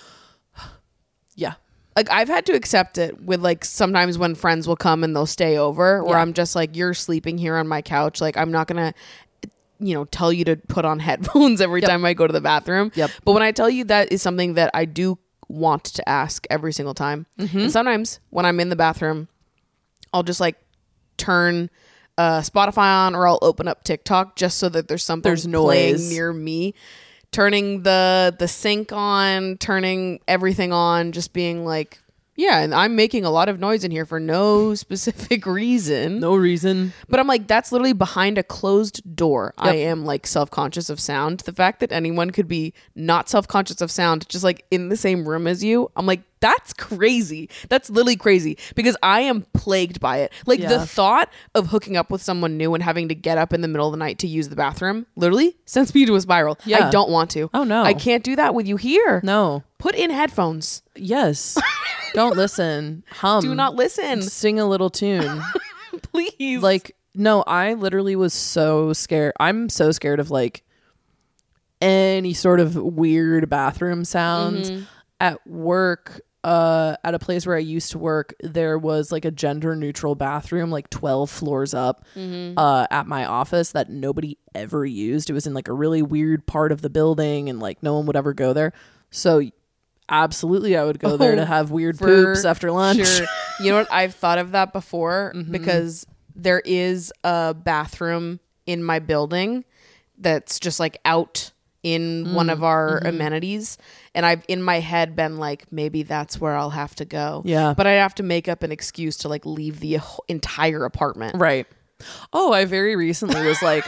yeah. Like, I've had to accept it with like sometimes when friends will come and they'll stay over, where Yeah. I'm just like, you're sleeping here on my couch. Like, I'm not gonna, tell you to put on headphones every time I go to the bathroom. Yep. But when I tell you, that is something that I do want to ask every single time. And sometimes when I'm in the bathroom, I'll just like turn Spotify on, or I'll open up TikTok just so that there's something There's playing noise. near me. Turning the sink on, turning everything on, just being like, yeah, and I'm making a lot of noise in here for no specific reason. No reason. But I'm like, that's literally behind a closed door. Yep. I am like self-conscious of sound. The fact that anyone could be not self-conscious of sound, just like in the same room as you, I'm like, that's crazy. That's literally crazy, because I am plagued by it. Like, Yeah. the thought of hooking up with someone new and having to get up in the middle of the night to use the bathroom literally sends me to a spiral. Yeah. I don't want to. Oh, no. I can't do that with you here. No. Put in headphones. Yes. Don't listen. Hum. Do not listen. Sing a little tune. Please. Like, no, I literally was so scared. I'm so scared of like any sort of weird bathroom sounds. At work, at a place where I used to work, there was like a gender neutral bathroom like 12 floors up at my office that nobody ever used. It was in like a really weird part of the building, and like no one would ever go there. So absolutely I would go there to have weird poops after lunch. Sure. You know what? I've thought of that before, because there is a bathroom in my building that's just like out in one of our amenities, and I've in my head been like, maybe that's where I'll have to go. Yeah. But I have to make up an excuse to like leave the entire apartment. Right. Oh, I very recently was like,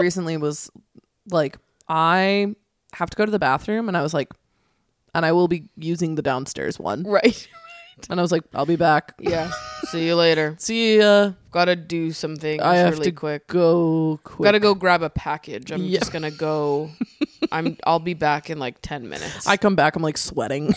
I have to go to the bathroom, and I was like, and I will be using the downstairs one. Right. And I was like, I'll be back. Yeah. See you later. See ya. Gotta do some things I have really to quick. go quick. Gotta go grab a package. I'm Yeah. just gonna go. I'll be back in like 10 minutes. I come back, I'm like sweating.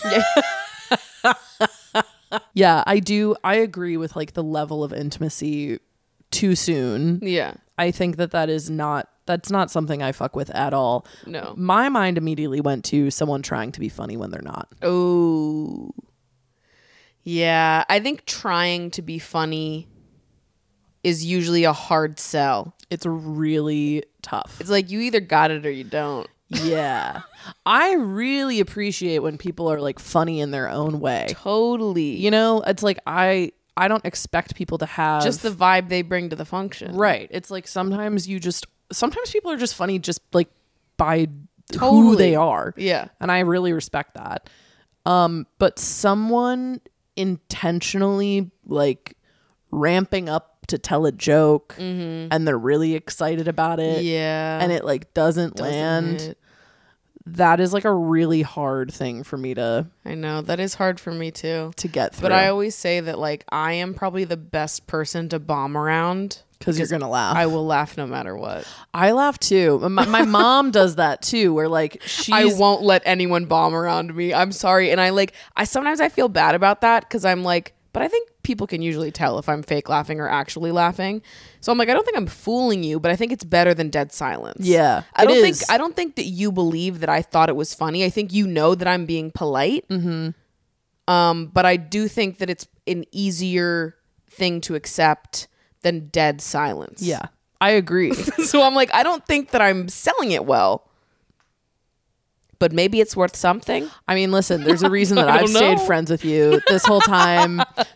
Yeah, I do. I agree with like the level of intimacy too soon. Yeah. I think that's not something I fuck with at all. No. My mind immediately went to someone trying to be funny when they're not. Oh. Yeah. I think trying to be funny is usually a hard sell. It's really tough. It's like you either got it or you don't. Yeah. I really appreciate when people are like funny in their own way. Totally. You know, it's like I don't expect people to have Just the vibe they bring to the function. right. It's like sometimes people are just funny just like by who Totally. they are. Yeah. And I really respect that. But someone intentionally like ramping up to tell a joke and they're really excited about it. Yeah. And it like doesn't land. it? That is like a really hard thing for me to I know. That is hard for me too. get through. But I always say that like I am probably the best person to bomb around. because you're gonna laugh. I will laugh no matter what. I laugh too. My mom does that too, where like I won't let anyone bomb around me. I'm sorry. And I sometimes I feel bad about that, because I'm like, but I think people can usually tell if I'm fake laughing or actually laughing. So I'm like, I don't think I'm fooling you, but I think it's better than dead silence. Yeah, I it don't think that you believe that I thought it was funny. I think you know that I'm being polite. But I do think that it's an easier thing to accept than dead silence. Yeah, I agree. So I'm like, I don't think that I'm selling it well. But maybe it's worth something. I mean, listen, there's a reason that I I've don't stayed know. friends with you this whole time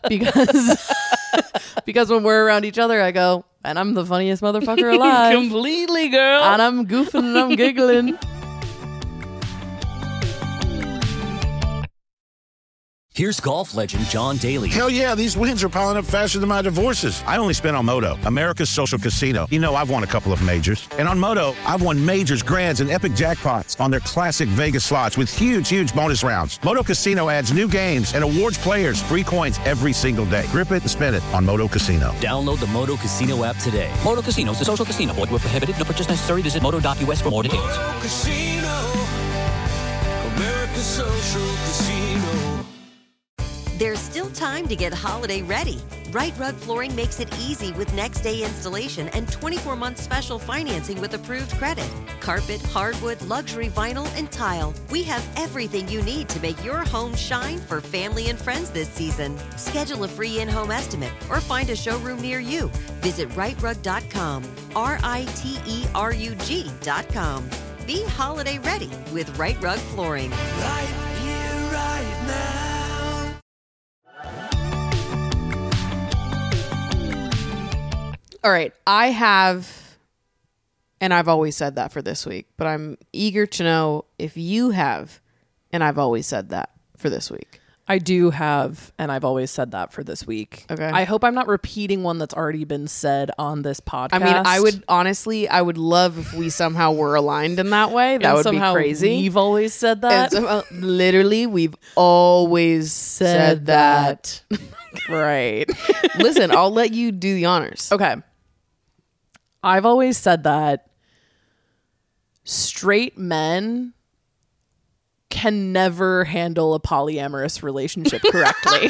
because when we're around each other, I go, and I'm the funniest motherfucker alive. Completely, girl. And I'm goofing and I'm giggling. Here's golf legend John Daly. Hell yeah, these wins are piling up faster than my divorces. I only spent on Moto, America's social casino. You know, I've won a couple of majors. And on Moto, I've won majors, grands, and epic jackpots on their classic Vegas slots with huge bonus rounds. Moto Casino adds new games and awards players free coins every single day. Grip it and spin it on Moto Casino. Download the Moto Casino app today. Moto Casino is a social casino. Void where prohibited. No purchase necessary. Visit moto.us for more details. Moto Casino, America's social casino. There's still time to get holiday ready. Right Rug Flooring makes it easy with next day installation and 24-month special financing with approved credit. Carpet, hardwood, luxury vinyl, and tile. We have everything you need to make your home shine for family and friends this season. Schedule a free in-home estimate or find a showroom near you. Visit rightrug.com, RITERUG.com. Be holiday ready with Right Rug Flooring. Right here, right now. All right, I have, and I've always said that for this week, but I'm eager to know if you have, and I've always said that for this week. I do have, and I've always said that for this week. Okay. I hope I'm not repeating one that's already been said on this podcast. I mean, I would love if we somehow were aligned in that way. That would be crazy. We've always said that. Literally, we've always said that. Right. Listen, I'll let you do the honors. Okay. I've always said that straight men can never handle a polyamorous relationship correctly.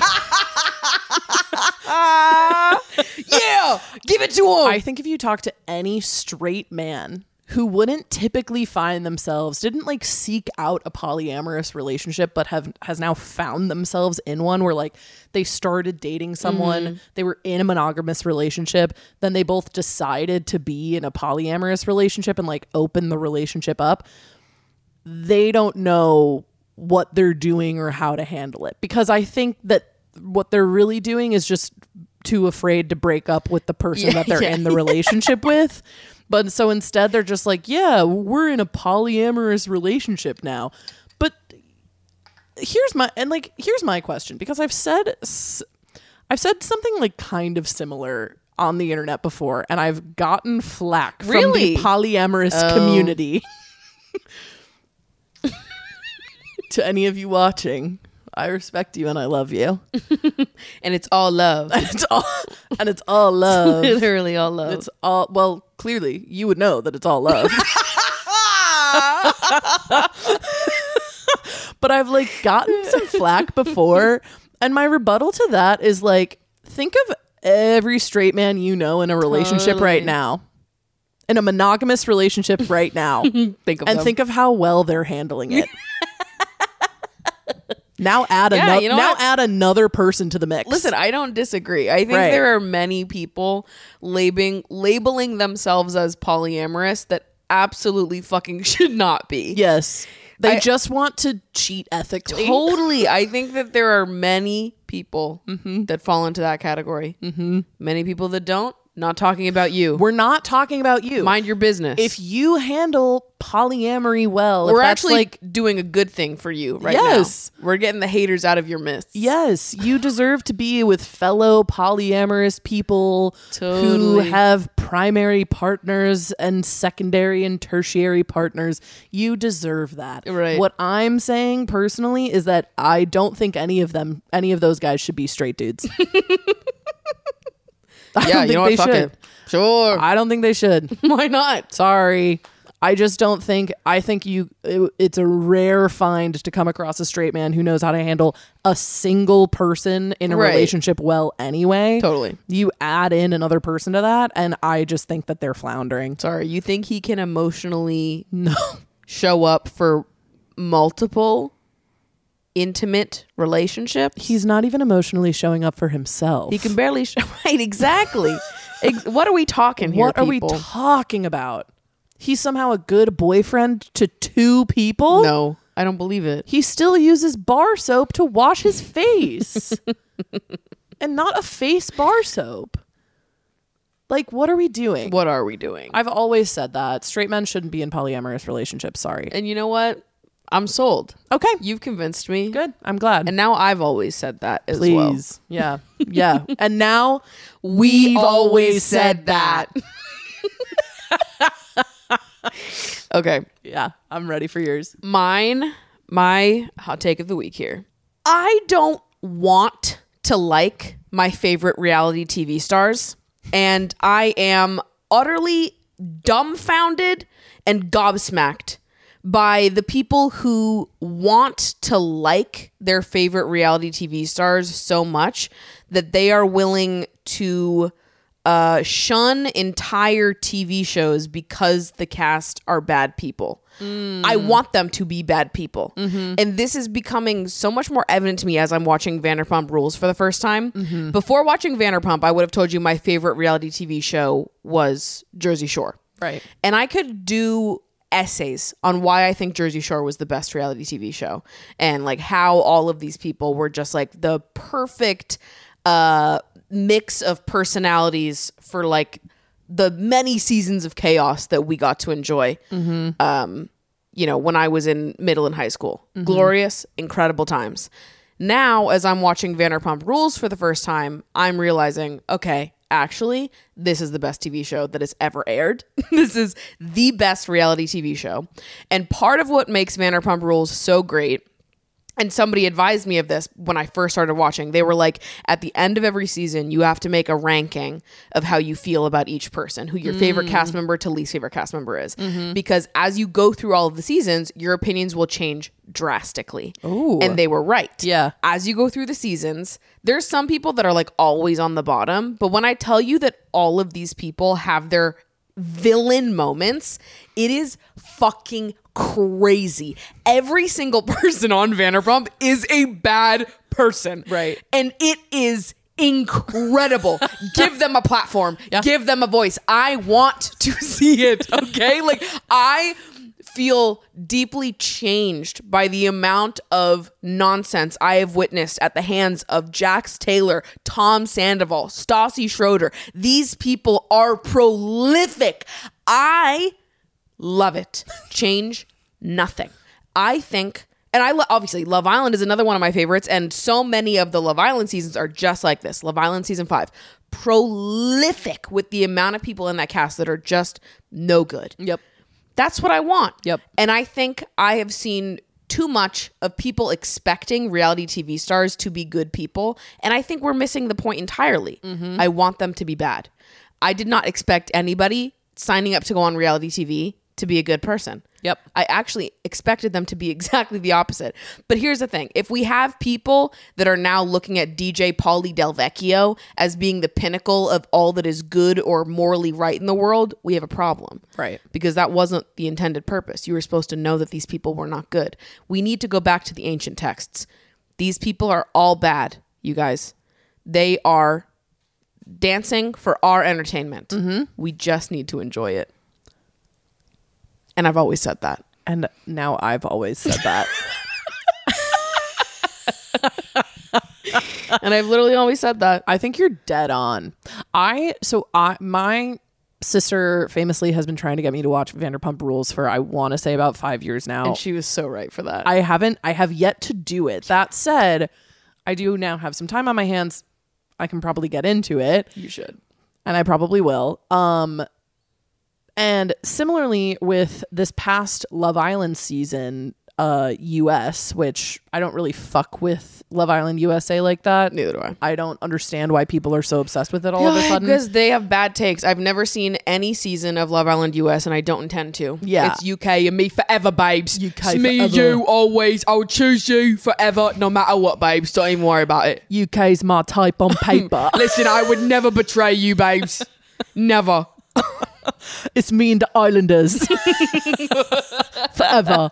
Yeah, give it to him. I think if you talk to any straight man who wouldn't typically find themselves, didn't like seek out a polyamorous relationship, but has now found themselves in one where like they started dating someone, they were in a monogamous relationship, then they both decided to be in a polyamorous relationship and like open the relationship up. They don't know what they're doing or how to handle it, because I think that what they're really doing is just too afraid to break up with the person that they're in the relationship with. But so instead they're just like, yeah, we're in a polyamorous relationship now. But here's my question, because I've said something like kind of similar on the internet before, and I've gotten flack from the polyamorous community. To any of you watching, I respect you and I love you. And it's all love. And it's all love. Literally all love. It's all, well, clearly you would know that it's all love. But I've like gotten some flack before, and my rebuttal to that is like, think of every straight man you know in a relationship right now. In a monogamous relationship right now. Think of how well they're handling it. Now add add another person to the mix. Listen, I don't disagree. I think there are many people labeling themselves as polyamorous that absolutely fucking should not be. Yes. They just want to cheat ethically. Totally. I think that there are many people that fall into that category. Many people that don't. Not talking about you. We're not talking about you. Mind your business. If you handle polyamory well, we're actually like doing a good thing for you right now. We're getting the haters out of your midst. Yes. You deserve to be with fellow polyamorous people who have primary partners and secondary and tertiary partners. You deserve that. Right. What I'm saying personally is that I don't think any of those guys should be straight dudes. I don't think they should. Sure. I don't think they should. Why not? Sorry. I just don't think, I think it's a rare find to come across a straight man who knows how to handle a single person in a relationship well anyway. Totally. You add in another person to that, and I just think that they're floundering. Sorry, you think he can emotionally show up for multiple intimate relationship? He's not even emotionally showing up for himself. He can barely show. Right, exactly. What are we talking here? What are we talking about? He's somehow a good boyfriend to two people? No, I don't believe it. He still uses bar soap to wash his face. And not a face bar soap. Like, what are we doing? What are we doing? I've always said that straight men shouldn't be in polyamorous relationships. Sorry. And you know what? I'm sold. Okay. You've convinced me. Good. I'm glad. And now I've always said that as well. Please. Yeah. Yeah. And now We've always said that. Okay. Yeah. I'm ready for yours. My hot take of the week here. I don't want to like my favorite reality TV stars, and I am utterly dumbfounded and gobsmacked by the people who want to like their favorite reality TV stars so much that they are willing to shun entire TV shows because the cast are bad people. I want them to be bad people. And this is becoming so much more evident to me as I'm watching Vanderpump Rules for the first time. Before watching Vanderpump, I would have told you my favorite reality TV show was Jersey Shore. Right. And I could do essays on why I think Jersey Shore was the best reality TV show and like how all of these people were just like the perfect mix of personalities for like the many seasons of chaos that we got to enjoy when I was in middle and high school. Glorious, incredible times. Now, as I'm watching Vanderpump Rules for the first time, I'm realizing, okay, actually, this is the best TV show that has ever aired. This is the best reality TV show. And part of what makes Vanderpump Rules so great, and somebody advised me of this when I first started watching, they were like, at the end of every season, you have to make a ranking of how you feel about each person, who your favorite cast member to least favorite cast member is. Because as you go through all of the seasons, your opinions will change drastically. Ooh. And they were right. Yeah. As you go through the seasons, there's some people that are like always on the bottom. But when I tell you that all of these people have their villain moments, it is fucking crazy. Every single person on Vanderpump is a bad person. Right. And it is incredible. Give them a platform. Yeah. Give them a voice. I want to see it. Okay? Like, I feel deeply changed by the amount of nonsense I have witnessed at the hands of Jax Taylor, Tom Sandoval, Stassi Schroeder. These people are prolific. I love it. Change nothing. I think, and obviously Love Island is another one of my favorites, and so many of the Love Island seasons are just like this. Love Island season 5, prolific with the amount of people in that cast that are just no good. Yep. That's what I want. Yep. And I think I have seen too much of people expecting reality TV stars to be good people, and I think we're missing the point entirely. I want them to be bad. I did not expect anybody signing up to go on reality TV to be a good person. Yep. I actually expected them to be exactly the opposite. But here's the thing. If we have people that are now looking at DJ Pauly Del Vecchio as being the pinnacle of all that is good or morally right in the world, we have a problem. Right. Because that wasn't the intended purpose. You were supposed to know that these people were not good. We need to go back to the ancient texts. These people are all bad, you guys. They are dancing for our entertainment. We just need to enjoy it. And I've always said that. And now I've always said that. And I've literally always said that. I think you're dead on. My sister famously has been trying to get me to watch Vanderpump Rules for, I want to say, about 5 years now. And she was so right for that. I have yet to do it. That said, I do now have some time on my hands. I can probably get into it. You should. And I probably will. And similarly with this past Love Island season, US, which I don't really fuck with Love Island USA like that. Neither do I. I don't understand why people are so obsessed with it all of a sudden. Because they have bad takes. I've never seen any season of Love Island US, and I don't intend to. Yeah. It's UK and me forever, babes. UK it's me and forever. you always. I'll choose you forever, no matter what, babes. Don't even worry about it. UK's my type on paper. Listen, I would never betray you, babes. Never. It's me and the Islanders. Forever.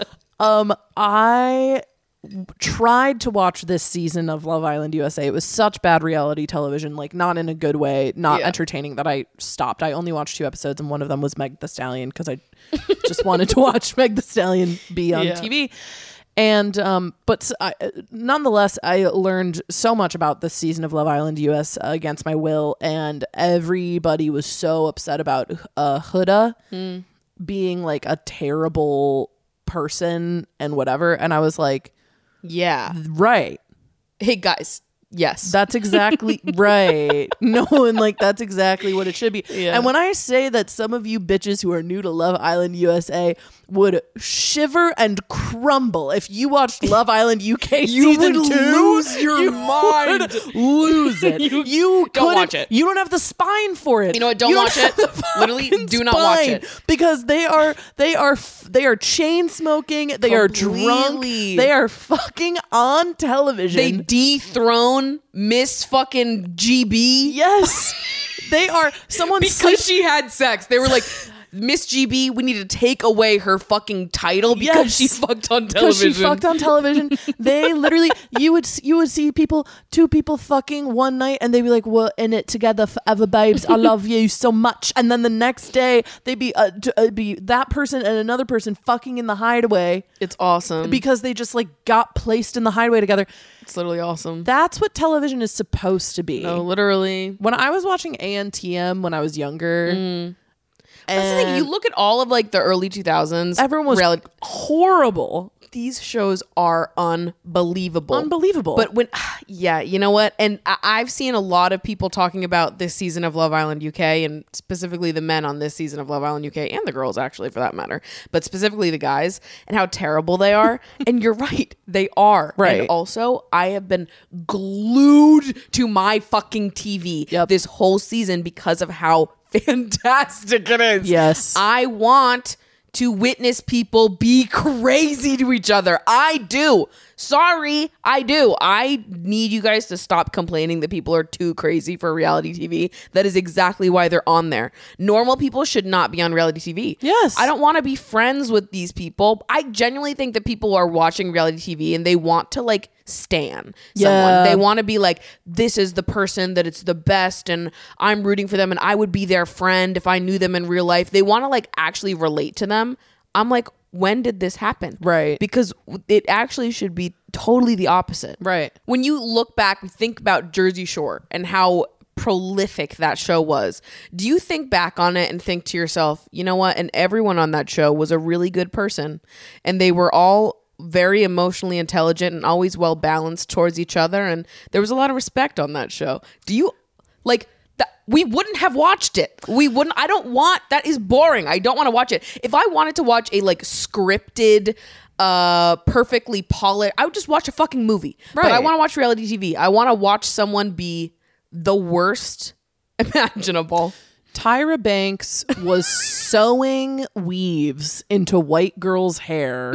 I tried to watch this season of Love Island USA. It was such bad reality television, like not in a good way, not entertaining, that I stopped. I only watched 2 episodes, and one of them was Meg the Stallion because I just wanted to watch Meg the Stallion be on TV. And nonetheless, I learned so much about this season of Love Island US against my will, and everybody was so upset about Huda being like a terrible person and whatever. And I was like, Yeah. right. Hey guys. Yes. That's exactly right. No, and like that's exactly what it should be. Yeah. And when I say that some of you bitches who are new to Love Island USA would shiver and crumble if you watched Love Island UK season 2, lose your mind. would lose it. You don't couldn't- watch it. You don't have the spine for it. You know what? Don't You watch have it. the Literally, fucking do not watch spine, it. because they are chain smoking. They are drunk. Completely. They are fucking on television. They dethrone Miss fucking GB. Yes. They are someone Because she had sex. They were like, Miss GB, we need to take away her fucking title because Yes. she fucked on because television. she fucked on television. They literally, you would see two people fucking one night, and they'd be like, "We're in it together forever, babes. I love you so much." And then the next day, they'd be that person and another person fucking in the hideaway It's awesome. because they just like got placed in the hideaway together. It's literally awesome. That's what television is supposed to be. No, literally. When I was watching ANTM when I was younger. That's the thing. You look at all of like the early 2000s. Everyone was reality. horrible. These shows are unbelievable. Unbelievable. But when, yeah, you know what? And I've seen a lot of people talking about this season of Love Island UK, and specifically the men on this season of Love Island UK, and the girls actually for that matter, but specifically the guys, and how terrible they are. And you're right, they are. Right. And also, I have been glued to my fucking TV this whole season because of how fantastic it is. Yes. I want to witness people be crazy to each other. I do. Sorry, I do. I need you guys to stop complaining that people are too crazy for reality TV. That is exactly why they're on there. Normal people should not be on reality TV. Yes. I don't want to be friends with these people. I genuinely think that people are watching reality TV and they want to like stan someone. They want to be like, this is the person that it's the best and I'm rooting for them and I would be their friend if I knew them in real life. They want to like actually relate to them. I'm like, when did this happen? Right. Because it actually should be totally the opposite. Right. When you look back, think about Jersey Shore and how prolific that show was. Do you think back on it and think to yourself, you know what? And everyone on that show was a really good person and they were all very emotionally intelligent and always well balanced towards each other, and there was a lot of respect on that show. Do you like that? We wouldn't have watched it. We wouldn't. I don't want that. Is boring. I don't want to watch it. If I wanted to watch a like scripted perfectly polished, I would just watch a fucking movie. Right. But I want to watch reality TV. I want to watch someone be the worst imaginable. Tyra Banks was sewing weaves into white girls' hair.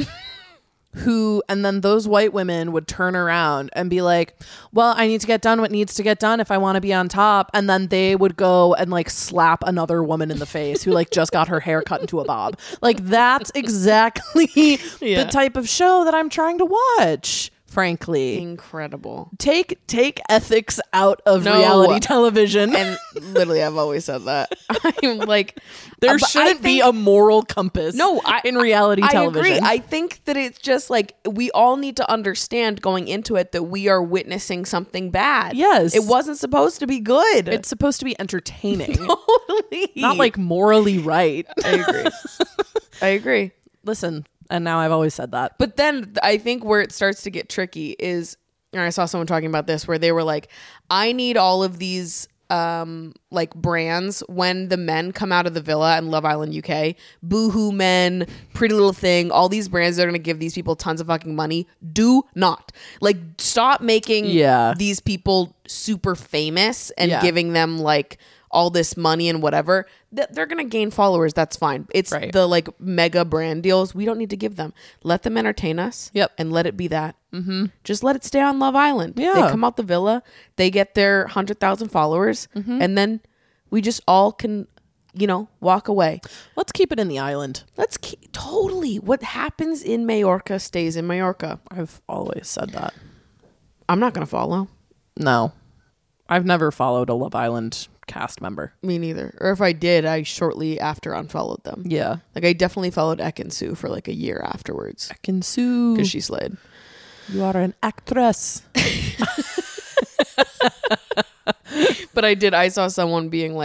And then those white women would turn around and be like, well, I need to get done what needs to get done if I want to be on top. And then they would go and like slap another woman in the face who like just got her hair cut into a bob. Like that's exactly the type of show that I'm trying to watch. Frankly, incredible. Take ethics out of reality television. And literally, I've always said that. I'm like, there shouldn't be a moral compass. In reality television. I agree. I think that it's just like we all need to understand going into it that we are witnessing something bad. Yes, it wasn't supposed to be good. It's supposed to be entertaining. Totally, not like morally right. I agree. I agree. Listen. And now I've always said that. But then I think where it starts to get tricky is, and I saw someone talking about this where they were like, I need all of these like brands when the men come out of the villa and Love Island UK, Boohoo Men, Pretty Little Thing, all these brands that are going to give these people tons of fucking money. Do not. Like, stop making these people super famous and giving them like all this money and whatever. They're going to gain followers. That's fine. It's the like mega brand deals. We don't need to give them. Let them entertain us. Yep. And let it be that. Mm-hmm. Just let it stay on Love Island. Yeah. They come out the villa. They get their 100,000 followers. Mm-hmm. And then we just all can, you know, walk away. Let's keep it in the island. Totally. What happens in Majorca stays in Majorca. I've always said that. I'm not going to follow. No. I've never followed a Love Island cast member. Me neither. Or if I did, I shortly after unfollowed them. Yeah. Like I definitely followed Ekin-Su for like a year afterwards. Ekin-Su. Because she slayed. You are an actress. But I saw someone being like,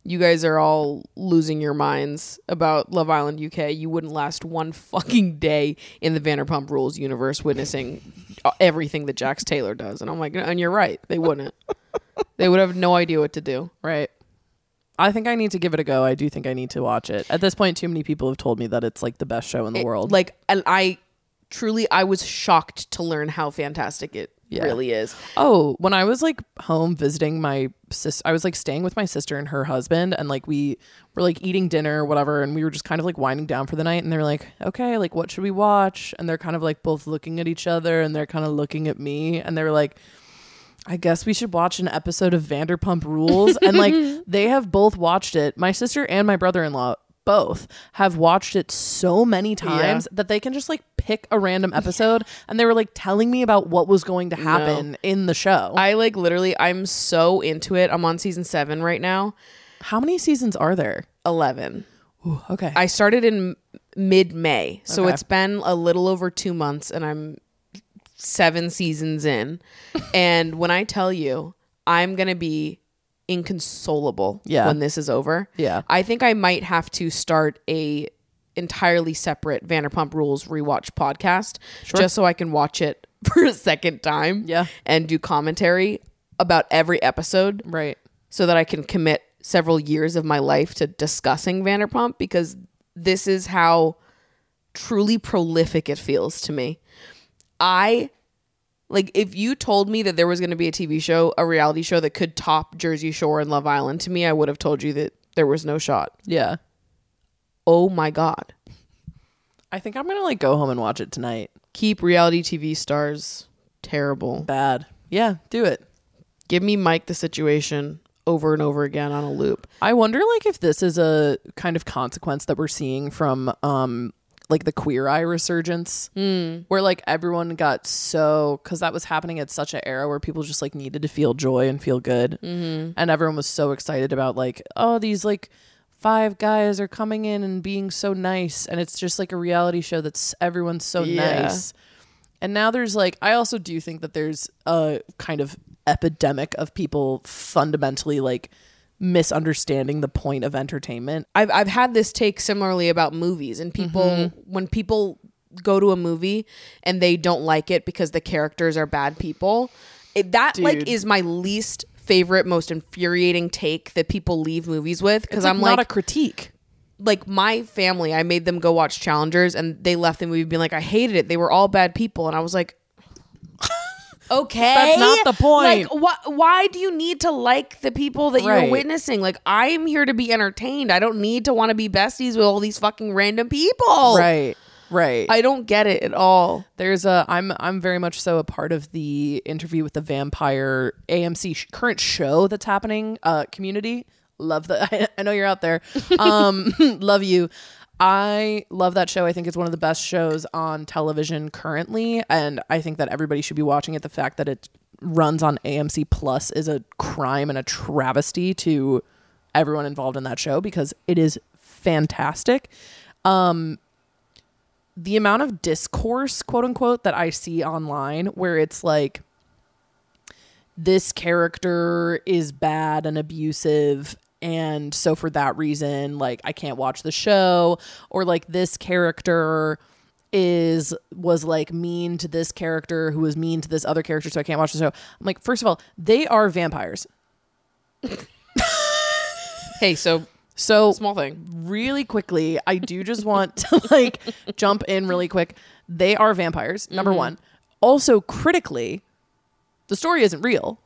You guys are all losing your minds about Love Island UK. You wouldn't last one fucking day in the Vanderpump Rules universe witnessing everything that Jax Taylor does. And I'm like, and you're right. They wouldn't. They would have no idea what to do. Right. I think I need to give it a go. I do think I need to watch it. At this point, too many people have told me that it's like the best show in the world. Like, and I was shocked to learn how fantastic it really is. Oh, when I was like home visiting my sister, I was like staying with my sister and her husband, and like we were like eating dinner or whatever, and we were just kind of like winding down for the night, and they were like, okay, like what should we watch? And they're kind of like both looking at each other, and they're kind of looking at me, and they were like, I guess we should watch an episode of Vanderpump Rules. And like they have both watched it. My sister and my brother-in-law both have watched it so many times that they can just like pick a random episode, and they were like telling me about what was going to happen in the show. I like literally, I'm so into it. I'm on season 7 right now. How many seasons are there? 11. Ooh, okay. I started in mid-May, so it's been a little over 2 months, and I'm 7 seasons in. And when I tell you, I'm gonna be inconsolable when this is over. I think I might have to start a entirely separate Vanderpump Rules rewatch podcast just so I can watch it for a second time and do commentary about every episode, right? So that I can commit several years of my life to discussing Vanderpump, because this is how truly prolific it feels to me. Like, if you told me that there was going to be a TV show, a reality show that could top Jersey Shore and Love Island, to me, I would have told you that there was no shot. Yeah. Oh my God. I think I'm going to like go home and watch it tonight. Keep reality TV stars terrible. Bad. Yeah, do it. Give me Mike the Situation over and over again on a loop. I wonder like if this is a kind of consequence that we're seeing from like the Queer Eye resurgence, where like everyone got so, because that was happening at such an era where people just like needed to feel joy and feel good, and everyone was so excited about like, oh, these like 5 guys are coming in and being so nice, and it's just like a reality show that's everyone's so nice. And now there's like, I also do think that there's a kind of epidemic of people fundamentally like misunderstanding the point of entertainment. I've had this take similarly about movies, and people when people go to a movie and they don't like it because the characters are bad people, like is my least favorite, most infuriating take that people leave movies with, because I'm not a critique. Like my family, I made them go watch Challengers, and they left the movie being like, I hated it, they were all bad people, and I was like, okay, that's not the point. Like, why do you need to like the people that you're witnessing? Like, I'm here to be entertained. I don't need to want to be besties with all these fucking random people. Right. I don't get it at all. There's I'm very much so a part of the Interview with the Vampire AMC current show that's happening. Community, love that. I know you're out there. Love you. I love that show. I think it's one of the best shows on television currently, and I think that everybody should be watching it. The fact that it runs on AMC Plus is a crime and a travesty to everyone involved in that show, because it is fantastic. The amount of discourse, quote unquote, that I see online where it's like, this character is bad and abusive, and so for that reason, like, I can't watch the show, or like this character was like mean to this character who was mean to this other character, so I can't watch the show. I'm like, first of all, they are vampires. Hey, so small thing. Really quickly, I do just want to like jump in really quick. They are vampires, number one. Also, critically, the story isn't real.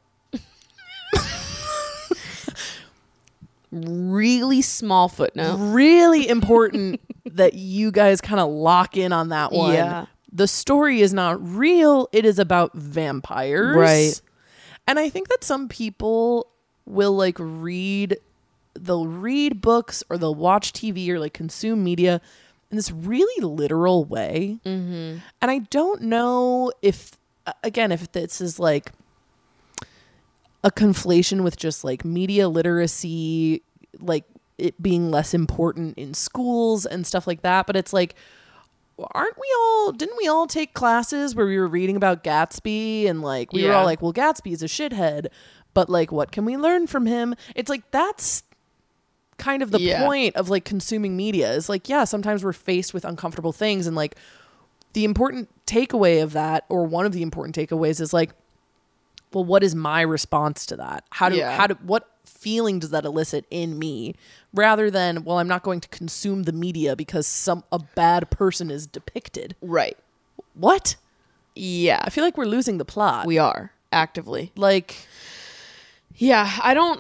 Really small footnote. Really important that you guys kind of lock in on that one. Yeah. The story is not real. It is about vampires. Right. And I think that some people will like they'll read books, or they'll watch TV, or like consume media in this really literal way. And I don't know if this is like a conflation with just like media literacy, like it being less important in schools and stuff like that. But it's like, didn't we all take classes where we were reading about Gatsby, and like we were all like, well, Gatsby is a shithead, but like, what can we learn from him? It's like, that's kind of the point of like consuming media is like, yeah, sometimes we're faced with uncomfortable things, and like the important takeaway of that, or one of the important takeaways, is like, well, what is my response to that? What feeling does that elicit in me, rather than, well, I'm not going to consume the media because a bad person is depicted. Right. What? Yeah. I feel like we're losing the plot. We are actively. Like, yeah,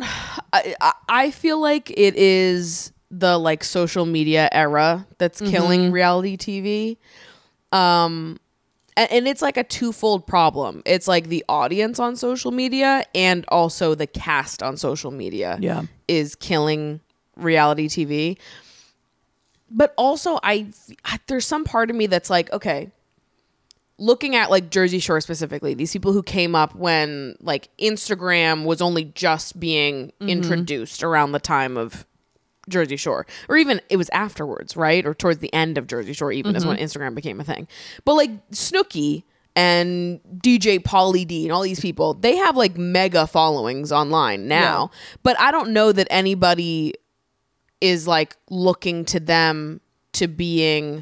I feel like it is the like social media era that's killing reality TV. And it's like a twofold problem. It's like the audience on social media and also the cast on social media is killing reality TV. But also there's some part of me that's like, okay, looking at like Jersey Shore specifically, these people who came up when like Instagram was only just being introduced around the time of Jersey Shore, or even it was afterwards, right? Or towards the end of Jersey Shore, even is when Instagram became a thing. But like Snooki and DJ Pauly D and all these people, they have like mega followings online now. Yeah. But I don't know that anybody is like looking to them to being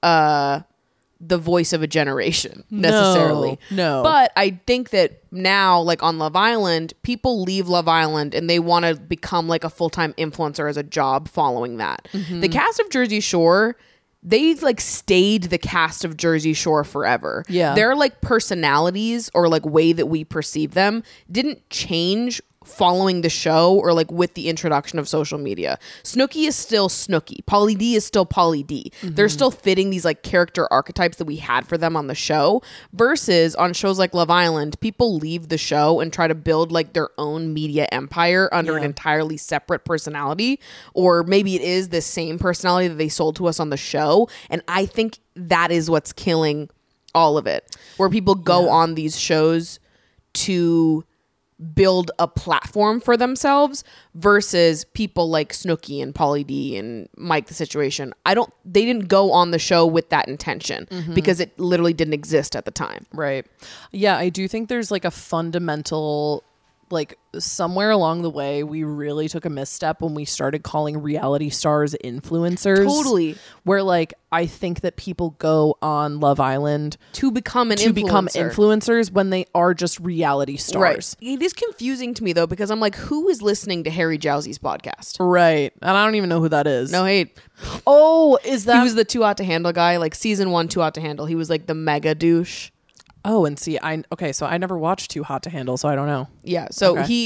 the voice of a generation necessarily. No. But I think that now, like on Love Island, people leave Love Island and they want to become like a full-time influencer as a job following that. The cast of Jersey Shore, they like stayed the cast of Jersey Shore forever. Yeah. Their like personalities or like way that we perceive them didn't change following the show or like with the introduction of social media. Snooki is still Snooki. Pauly D is still Pauly D. They're still fitting these like character archetypes that we had for them on the show, versus on shows like Love Island, people leave the show and try to build like their own media empire under an entirely separate personality, or maybe it is the same personality that they sold to us on the show. And I think that is what's killing all of it, where people go on these shows to build a platform for themselves versus people like Snooki and Pauly D and Mike the Situation. They didn't go on the show with that intention because it literally didn't exist at the time. Right. Yeah, I do think there's like a fundamental, like somewhere along the way, we really took a misstep when we started calling reality stars influencers. Totally. Where like, I think that people go on Love Island to become influencers when they are just reality stars. Right. It is confusing to me though, because I'm like, who is listening to Harry Jowsey's podcast? Right. And I don't even know who that is. No hate. Oh, is that? He was the Too Hot to Handle guy, like season 1 Too Hot to Handle. He was like the mega douche. Oh, and see, so I never watched Too Hot to Handle, so I don't know. Yeah, so he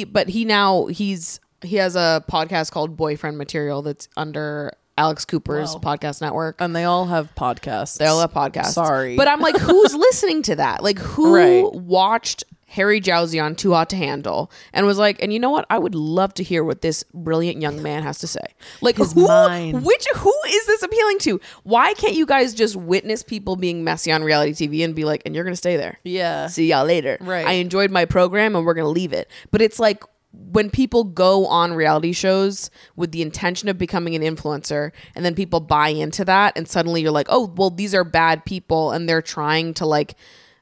has a podcast called Boyfriend Material that's under Alex Cooper's podcast network. And they all have podcasts. They all have podcasts. Sorry. But I'm like, who's listening to that? Like, who watched Harry Jowsey on Too Hot to Handle and was like, and you know what? I would love to hear what this brilliant young man has to say. Like, who is this appealing to? Why can't you guys just witness people being messy on reality TV and be like, and you're going to stay there. Yeah. See y'all later. Right. I enjoyed my program and we're going to leave it. But it's like, when people go on reality shows with the intention of becoming an influencer and then people buy into that and suddenly you're like, oh, well, these are bad people and they're trying to like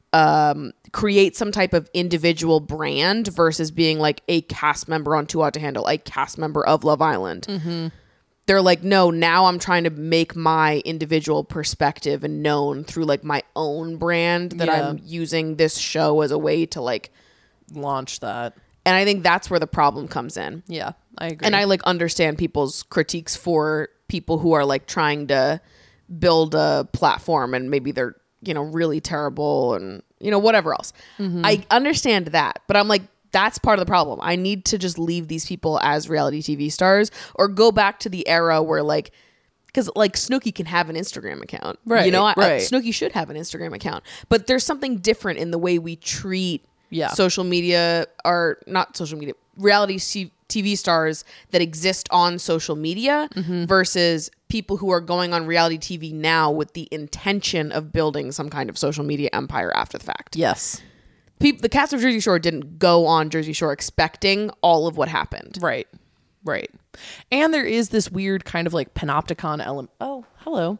create some type of individual brand versus being like a cast member on Too Hot to Handle, a cast member of Love Island. They're like, no, now I'm trying to make my individual perspective and known through like my own brand that I'm using this show as a way to like launch that. And I think that's where the problem comes in. Yeah, I agree. And I like understand people's critiques for people who are like trying to build a platform and maybe they're, you know, really terrible and, you know, whatever else. I understand that. But I'm like, that's part of the problem. I need to just leave these people as reality TV stars or go back to the era where like, because like Snooki can have an Instagram account. Right. You know, right. Snooki should have an Instagram account. But there's something different in the way we treat social media, or not social media, reality TV stars that exist on social media versus people who are going on reality TV now with the intention of building some kind of social media empire after the fact. Yes. The cast of Jersey Shore didn't go on Jersey Shore expecting all of what happened. Right. Right. And there is this weird kind of like panopticon element. Oh, hello.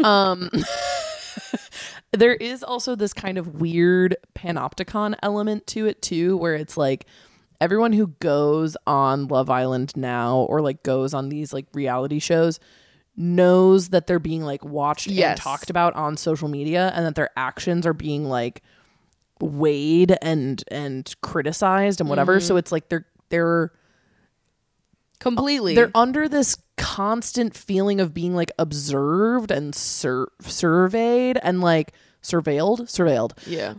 There is also this kind of weird panopticon element to it too, where it's like everyone who goes on Love Island now or like goes on these like reality shows knows that they're being like watched and talked about on social media, and that their actions are being like weighed and criticized and whatever. So it's like they're completely they're under this constant feeling of being like observed and surveyed and like surveilled. Yeah.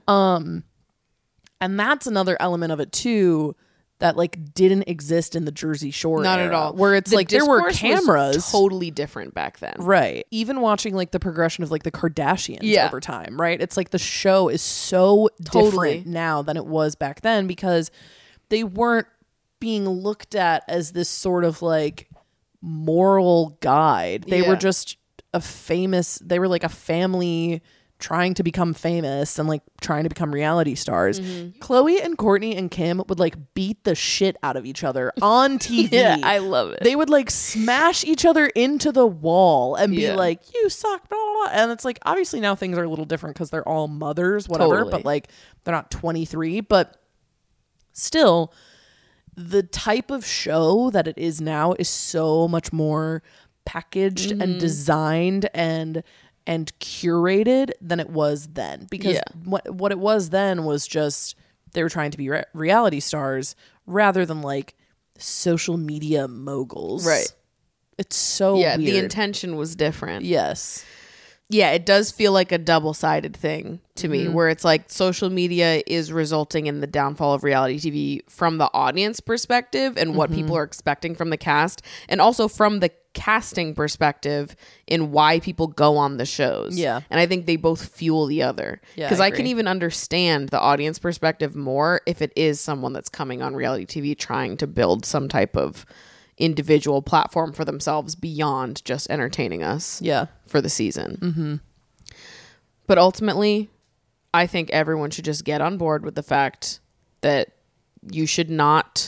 And that's another element of it too that like didn't exist in the Jersey Shore Not era, at all. where it's The like there were discourse cameras. was totally different back then. Right. Even watching like the progression of like the Kardashians Yeah. over time, right? It's like the show is so Totally. different now than it was back then, because they weren't being looked at as this sort of like moral guide. They were just they were like a family trying to become famous and like trying to become reality stars. Chloe and Kourtney and Kim would like beat the shit out of each other on TV. Yeah, I love it. They would like smash each other into the wall and be like, you suck, blah, blah, blah. And it's like, obviously now things are a little different because they're all mothers, whatever, Totally. but like they're not 23, but still the type of show that it is now is so much more packaged and designed and curated than it was then, because what it was then was just they were trying to be reality stars rather than like social media moguls. Right. It's so Yeah, weird. the intention was different. Yes. Yeah, it does feel like a double-sided thing to me, where it's like social media is resulting in the downfall of reality TV from the audience perspective and what people are expecting from the cast, and also from the casting perspective in why people go on the shows. Yeah. And I think they both fuel the other. Yeah, Because I I can agree. even understand the audience perspective more if it is someone that's coming on reality TV trying to build some type of individual platform for themselves beyond just entertaining us for the season. But ultimately, I think everyone should just get on board with the fact that you should not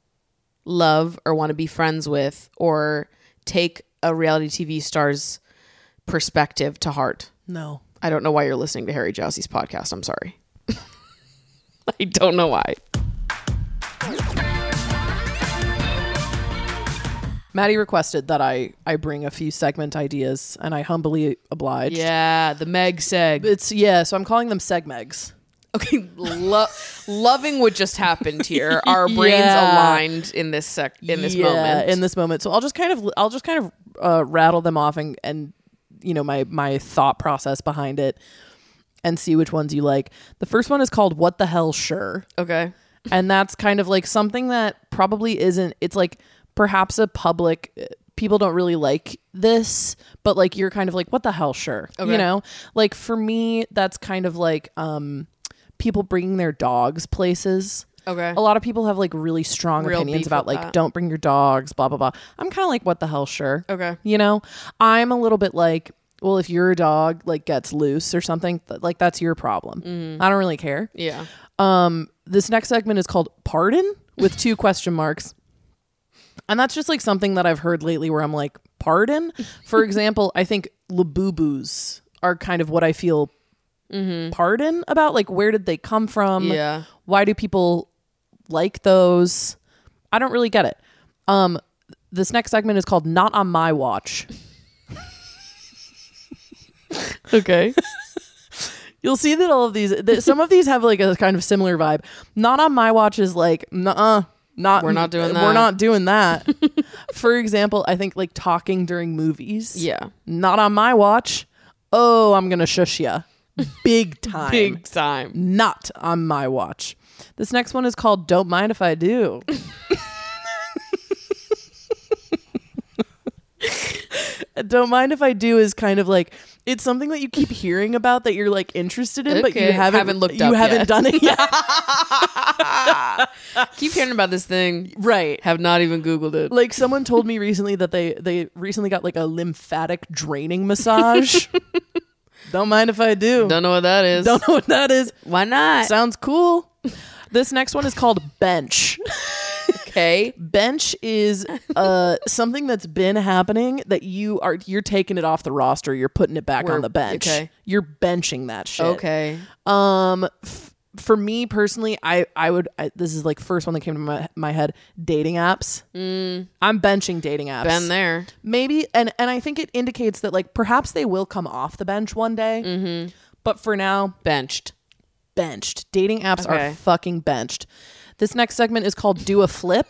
love or want to be friends with or take a reality TV star's perspective to heart. No. I don't know why you're listening to Harry Jowsey's podcast. I'm sorry. I don't know why. Maddie requested that I bring a few segment ideas, and I humbly obliged. Yeah, the Meg seg. So I'm calling them segmegs. Okay, loving what just happened here. Our brains aligned in this moment. In this moment. So I'll just kind of rattle them off and you know my thought process behind it and see which ones you like. The first one is called "What the Hell Sure." Okay. And that's kind of like something that probably isn't, it's like perhaps a public, people don't really like this, but like you're kind of like, what the hell, sure. Okay. You know, like for me, that's kind of like people bringing their dogs places. Okay. A lot of people have like really strong Real opinions beef about with like, that. don't bring your dogs, blah, blah, blah. I'm kind of like, what the hell, sure. Okay. You know, I'm a little bit like, well, if your dog like gets loose or something, like that's your problem. I don't really care. Yeah. This next segment is called Pardon with 2 question marks. And that's just like something that I've heard lately where I'm like, pardon? For example, I think Labubu's are kind of what I feel pardon about. Like, where did they come from? Yeah. Why do people like those? I don't really get it. This next segment is called Not on My Watch. Okay. You'll see that all of these, some of these have like a kind of similar vibe. Not on my watch is like, nuh-uh, We're not doing that. We're not doing that. For example, I think like talking during movies. Yeah. Not on my watch. Oh, I'm going to shush ya. Big time. Big time. Not on my watch. This next one is called Don't Mind If I Do. Don't Mind If I Do is kind of like, it's something that you keep hearing about that you're like interested in, but you Okay. haven't Haven't haven't done it yet. Keep hearing about this thing. Right. Have not even Googled it. Like someone told me recently that they recently got like a lymphatic draining massage. Don't mind if I do. Don't know what that is. Don't know what that is. Why not? Sounds cool. This next one is called Bench. Okay. Bench is something that's been happening that you're taking it off the roster. You're putting it back on the bench. Okay. You're benching that shit. Okay. for me personally, I would this is like first one that came to my head, dating apps. I'm benching dating apps. Been there. Maybe, and I think it indicates that like perhaps they will come off the bench one day. But for now, Benched. Dating apps are fucking benched. This next segment is called Do a Flip.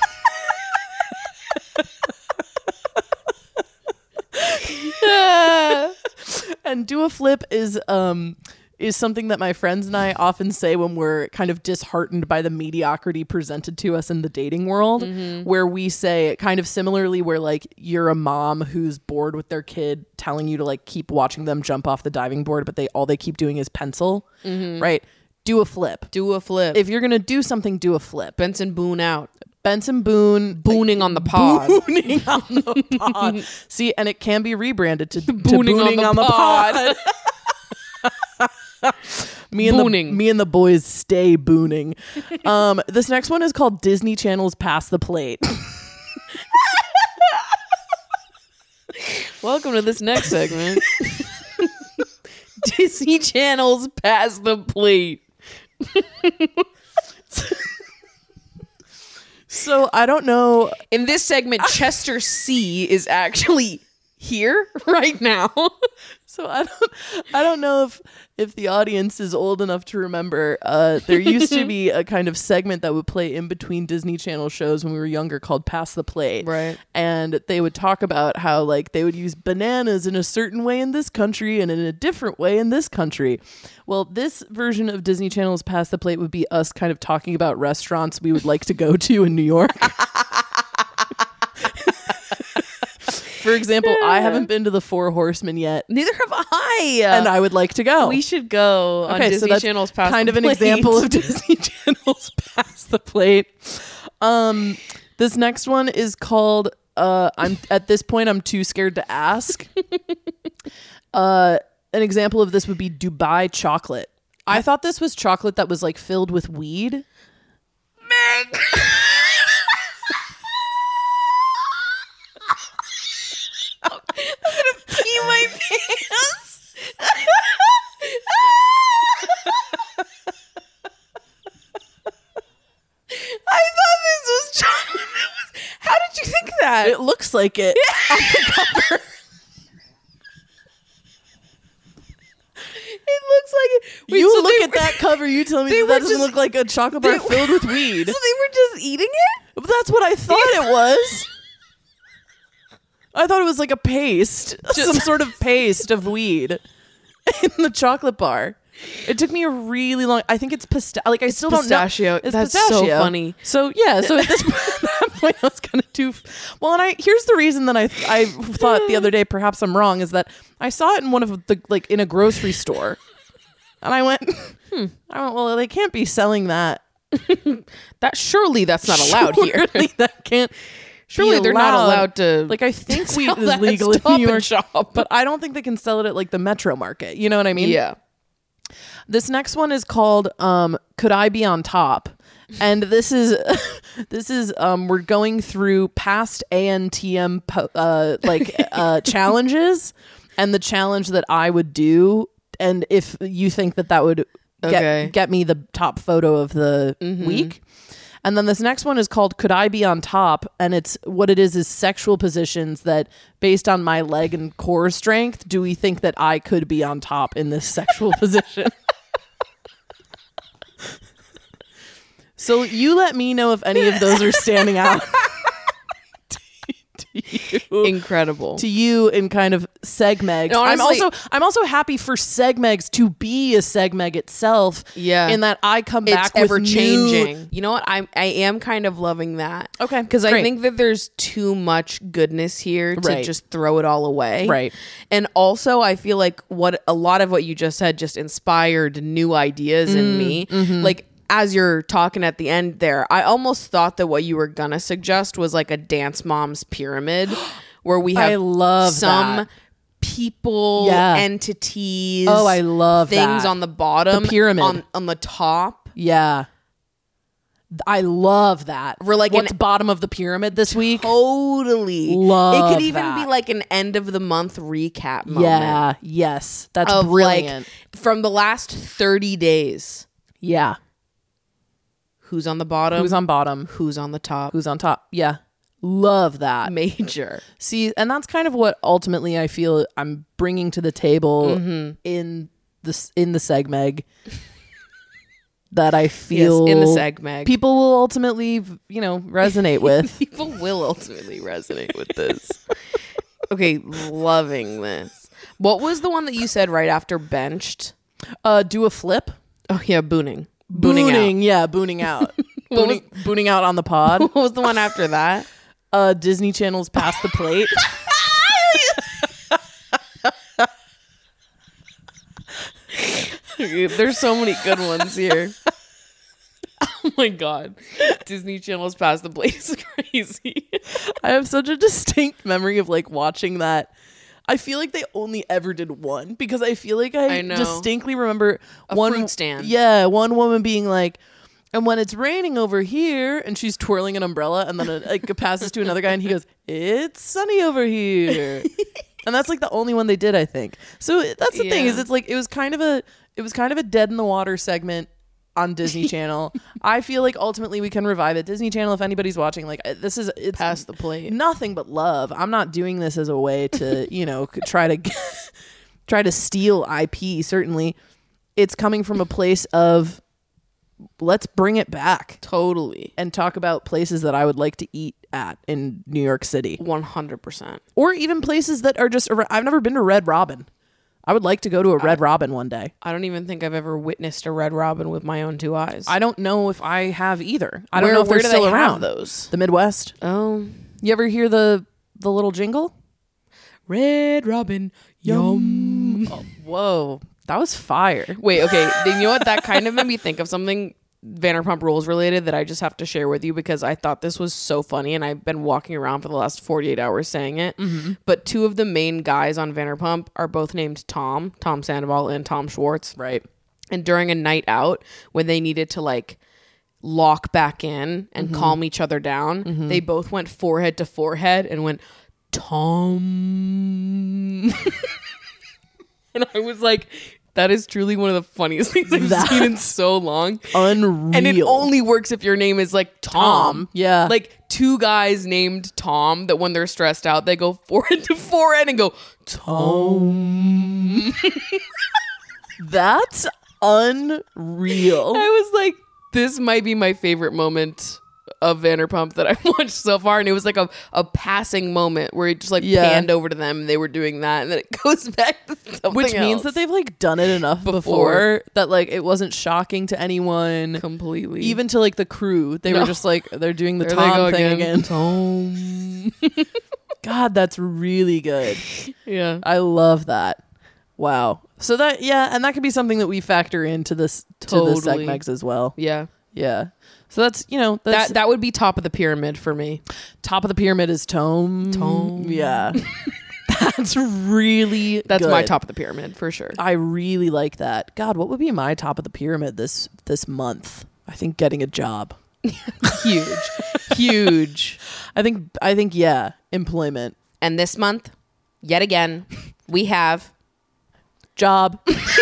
And Do a Flip is something that my friends and I often say when we're kind of disheartened by the mediocrity presented to us in the dating world, where we say kind of similarly where like you're a mom who's bored with their kid telling you to like keep watching them jump off the diving board, but all they keep doing is pencil, right? Do a flip. Do a flip. If you're going to do something, do a flip. Benson Boone out. Benson Boone. Booning on the pod. Booning on the pod. See, and it can be rebranded to Booning on the pod. Me and the boys stay booning. This next one is called Disney Channel's Pass the Plate. Welcome to this next segment. Disney Channel's Pass the Plate. So I don't know. In this segment, Chester C is actually here right now. So I don't know if the audience is old enough to remember. There used to be a kind of segment that would play in between Disney Channel shows when we were younger called Pass the Plate. Right. And they would talk about how like they would use bananas in a certain way in this country and in a different way in this country. Well, this version of Disney Channel's Pass the Plate would be us kind of talking about restaurants we would like to go to in New York. For example, I haven't been to the Four Horsemen yet. Neither have I. And I would like to go. We should go on Disney that's Channel's Pass kind the of an Plate. example of Disney Channel's Pass the Plate. This next one is called I'm at this point I'm too scared to ask. An example of this would be Dubai chocolate. I thought this was chocolate that was like filled with weed. Pee my pants. I thought this was chocolate. How did you think that? It looks like it on the cover. It looks like it. Wait, You so look they at that cover, you tell me they that were doesn't just- look like a chocolate bar filled with weed. So they were just eating it? That's what I thought it was. I thought it was like a paste, some sort of paste of weed in the chocolate bar. It took me a really long. I think it's pistachio. Like I still pistachio. don't know. It's That's so funny. So yeah. So at this point, I was kind of too. Well, and here's the reason that I thought the other day, perhaps I'm wrong, is that I saw it in one of the like in a grocery store, and I went, well, they can't be selling that. Surely that's not allowed here. Surely that can't. Surely they're not allowed to. Like I think weed sell is that legal in Stop New and York, Shop. but I don't think they can sell it at like the Metro Market. You know what I mean? Yeah. This next one is called Could I Be on Top? And this is we're going through past ANTM challenges and the challenge that I would do, and if you think that would get me the top photo of the week. And then this next one is called Could I Be on Top? And it's what it is sexual positions that based on my leg and core strength, do we think that I could be on top in this sexual position? So you let me know if any of those are standing out to you. Incredible. To you in kind of segmegs. No, honestly, I'm also happy for segmegs to be a segmeg itself. Yeah. In that I come back It's ever with changing. You know what? I am kind of loving that. Okay, Because I great. think that there's too much goodness here to Right. just throw it all away. Right. And also I feel like a lot of what you just said just inspired new ideas in me. Like as you're talking at the end there, I almost thought that what you were gonna suggest was like a Dance Moms pyramid where we have I love some that. people, Yeah. entities. Oh, I love things that. on the bottom, The pyramid. on the top. Yeah. I love that. We're like what's an- bottom of the pyramid this week? Totally. Love it could even that. be like an end of the month recap moment. Yeah. Yes. That's Of brilliant. like from the last 30 days. Yeah. Who's on the bottom? Who's on bottom? Who's on the top? Who's on top? Yeah. Love that. Major. See, and that's kind of what ultimately I feel I'm bringing to the table in the segmeg. That I feel in the segmeg people will ultimately, resonate with. People will ultimately resonate with this. Okay, loving this. What was the one that you said right after benched? Do a flip. Oh yeah, booning out. Yeah, booning out. booning out on the pod. What was the one after that? Disney Channel's Pass the Plate. There's so many good ones here. Oh my god. Disney Channel's Pass the Plate is crazy. I have such a distinct memory of like watching that. I feel like they only ever did one because I feel like I distinctly remember one fruit stand. Yeah, one woman being like, and when it's raining over here, and she's twirling an umbrella, and then it passes to another guy, and he goes, "It's sunny over here," and that's like the only one they did, I think. So that's the thing is, it's like it was kind of a dead in the water segment on Disney Channel. I feel like ultimately we can revive it. Disney Channel, if anybody's watching, like it's Pass the Plate. Nothing but love. I'm not doing this as a way to try to steal IP. Certainly, it's coming from a place of let's bring it back. Totally. And talk about places that I would like to eat at in New York City. 100%. Or even places that are just I've never been to Red Robin. I would like to go to a Red Robin one day. I don't even think I've ever witnessed a Red Robin with my own two eyes. I don't know if I have either. I don't know if they're still around. Those? The Midwest. Oh. You ever hear the little jingle? Red Robin, yum. Oh, whoa. That was fire. Wait, okay. You know what? That kind of made me think of something Vanderpump Rules related that I just have to share with you because I thought this was so funny and I've been walking around for the last 48 hours saying it. Mm-hmm. But two of the main guys on Vanderpump are both named Tom Sandoval and Tom Schwartz. Right. And during a night out when they needed to like lock back in and calm each other down, they both went forehead to forehead and went, Tom. And I was like, that is truly one of the funniest things I've seen in so long. Unreal. And it only works if your name is like Tom. Yeah. Like two guys named Tom that when they're stressed out, they go forehead to forehead and go, Tom. That's unreal. I was like, this might be my favorite moment of Vanderpump that I've watched so far, and it was like a passing moment where it just like panned over to them and they were doing that, and then it goes back to something which means else. that they've like done it enough before that like it wasn't shocking to anyone completely, even to like the crew. They were just like, they're doing the there Tom thing again. Tom. God, that's really good. Yeah, I love that. Wow. So that and that could be something that we factor into this to the segmegs as well. Yeah. So that's that would be top of the pyramid for me. Top of the pyramid is Tom. Yeah. That's really that's good. my top of the pyramid for sure. I really like that. God, what would be my top of the pyramid this month? I think getting a job. Huge. I think employment. And this month, yet again, we have job.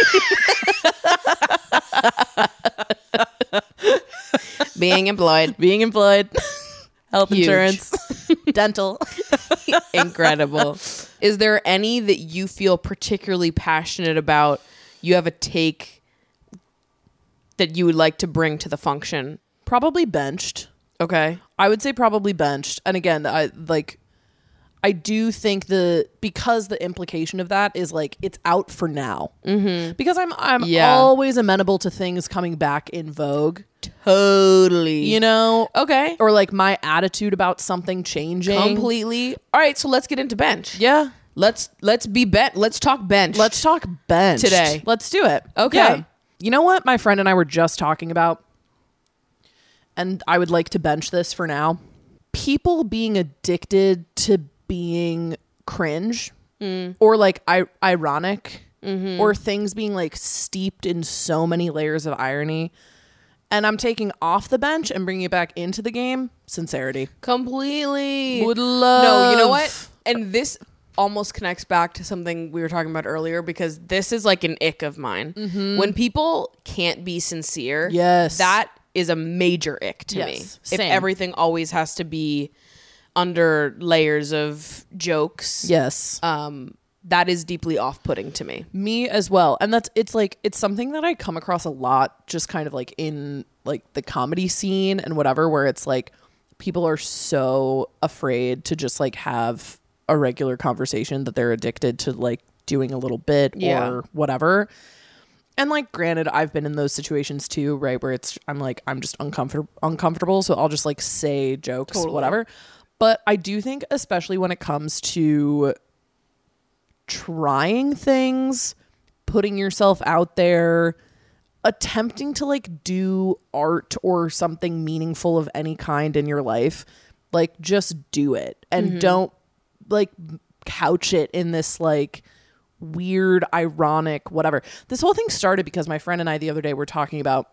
Being employed. Health insurance. Dental. Incredible. Is there any that you feel particularly passionate about? You have a take that you would like to bring to the function? Probably benched. Okay. I would say probably benched. And again, I do think because the implication of that is like it's out for now. Mm-hmm. Because I'm always amenable to things coming back in vogue. Totally. Okay. Or like my attitude about something changing completely. All right, so let's get into bench. Yeah. Let's be bench. Let's talk bench. Let's talk bench today. Let's do it. Okay. Yeah. You know what my friend and I were just talking about? And I would like to bench this for now. People being addicted to being cringe or like ironic or things being like steeped in so many layers of irony. And I'm taking off the bench and bringing it back into the game. Sincerity. Completely. Would love. No, you know what? And this almost connects back to something we were talking about earlier, because this is like an ick of mine. When people can't be sincere, that is a major ick to me. Same. If everything always has to be under layers of jokes, that is deeply off-putting to me. Me as well. And it's something that I come across a lot, just kind of like in like the comedy scene and whatever, where it's like people are so afraid to just like have a regular conversation that they're addicted to like doing a little bit or whatever. And like, granted, I've been in those situations too, right? Where I'm just uncomfortable. So I'll just like say jokes, whatever. But I do think, especially when it comes to trying things, putting yourself out there, attempting to like do art or something meaningful of any kind in your life, like just do it and don't like couch it in this like weird, ironic, whatever. This whole thing started because my friend and I the other day were talking about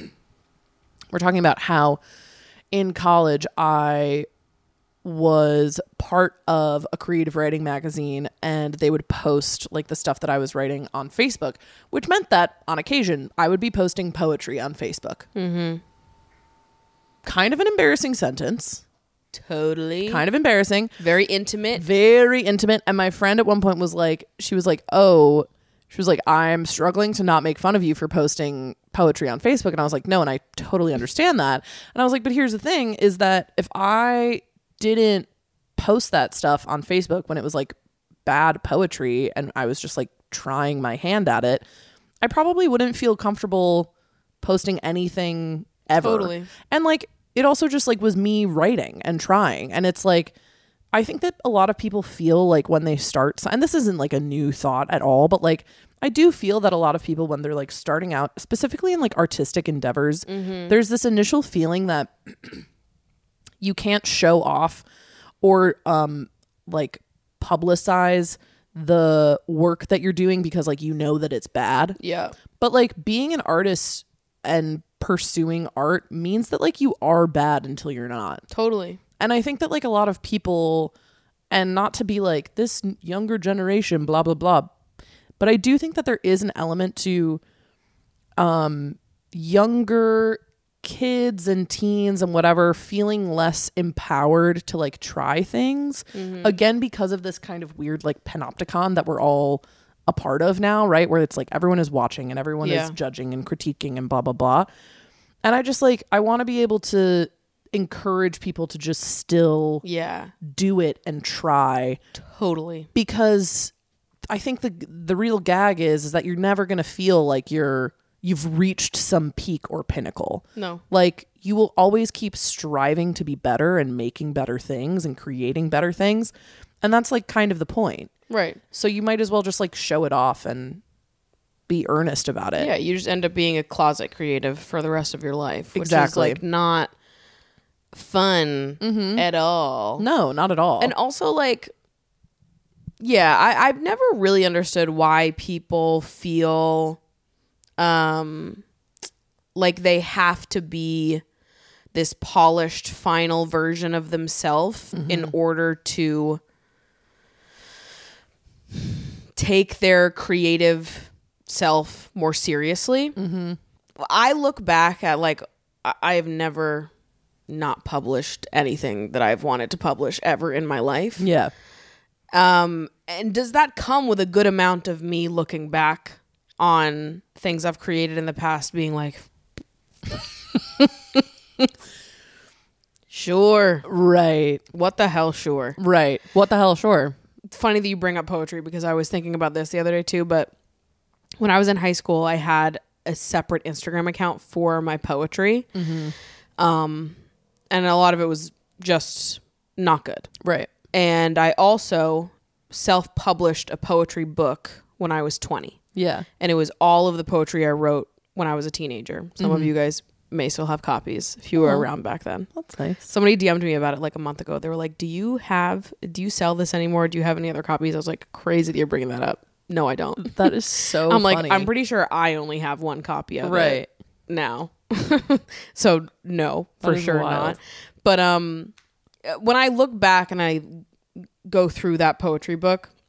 how in college I was part of a creative writing magazine, and they would post like the stuff that I was writing on Facebook, which meant that on occasion I would be posting poetry on Facebook. Kind of an embarrassing sentence. Totally. Kind of embarrassing. Very intimate. Very intimate. And my friend at one point was like, I'm struggling to not make fun of you for posting poetry on Facebook. And I was like, no, and I totally understand that. And I was like, but here's the thing is that if I didn't post that stuff on Facebook when it was like bad poetry and I was just like trying my hand at it, I probably wouldn't feel comfortable posting anything ever. Totally. And like, it also just like was me writing and trying. And it's like, I think that a lot of people feel like when they start, and this isn't like a new thought at all, but like, I do feel that a lot of people when they're like starting out, specifically in like artistic endeavors, there's this initial feeling that you can't show off or like publicize the work that you're doing because like you know that it's bad. Yeah. But like being an artist and pursuing art means that like you are bad until you're not. Totally. And I think that like a lot of people, and not to be like this younger generation, blah, blah, blah, but I do think that there is an element to younger kids and teens and whatever feeling less empowered to like try things again because of this kind of weird like panopticon that we're all a part of now, right? Where it's like everyone is watching and everyone is judging and critiquing and blah blah blah. And I just like I want to be able to encourage people to just still do it and try. Totally. Because I think the real gag is that you're never going to feel like you've reached some peak or pinnacle. No. Like you will always keep striving to be better and making better things and creating better things. And that's like kind of the point. Right. So you might as well just like show it off and be earnest about it. Yeah, you just end up being a closet creative for the rest of your life. Which exactly. is like not fun at all. No, not at all. And also like, yeah, I've never really understood why people feel like they have to be this polished final version of themselves in order to take their creative self more seriously. I look back at like I have never not published anything that I've wanted to publish ever in my life. Yeah. And does that come with a good amount of me looking back on things I've created in the past being like, sure. Right. What the hell, sure. Right. What the hell, sure. It's funny that you bring up poetry because I was thinking about this the other day too, but when I was in high school, I had a separate Instagram account for my poetry. And a lot of it was just not good. Right. And I also self-published a poetry book when I was 20. Yeah. And it was all of the poetry I wrote when I was a teenager. Some of you guys may still have copies if you were around back then. That's nice. Somebody DM'd me about it like a month ago. They were like, do you sell this anymore? Do you have any other copies? I was like, crazy that you're bringing that up. No, I don't. That is so I'm funny. like, I'm pretty sure I only have one copy of it now. So no, for sure not. But when I look back and I go through that poetry book,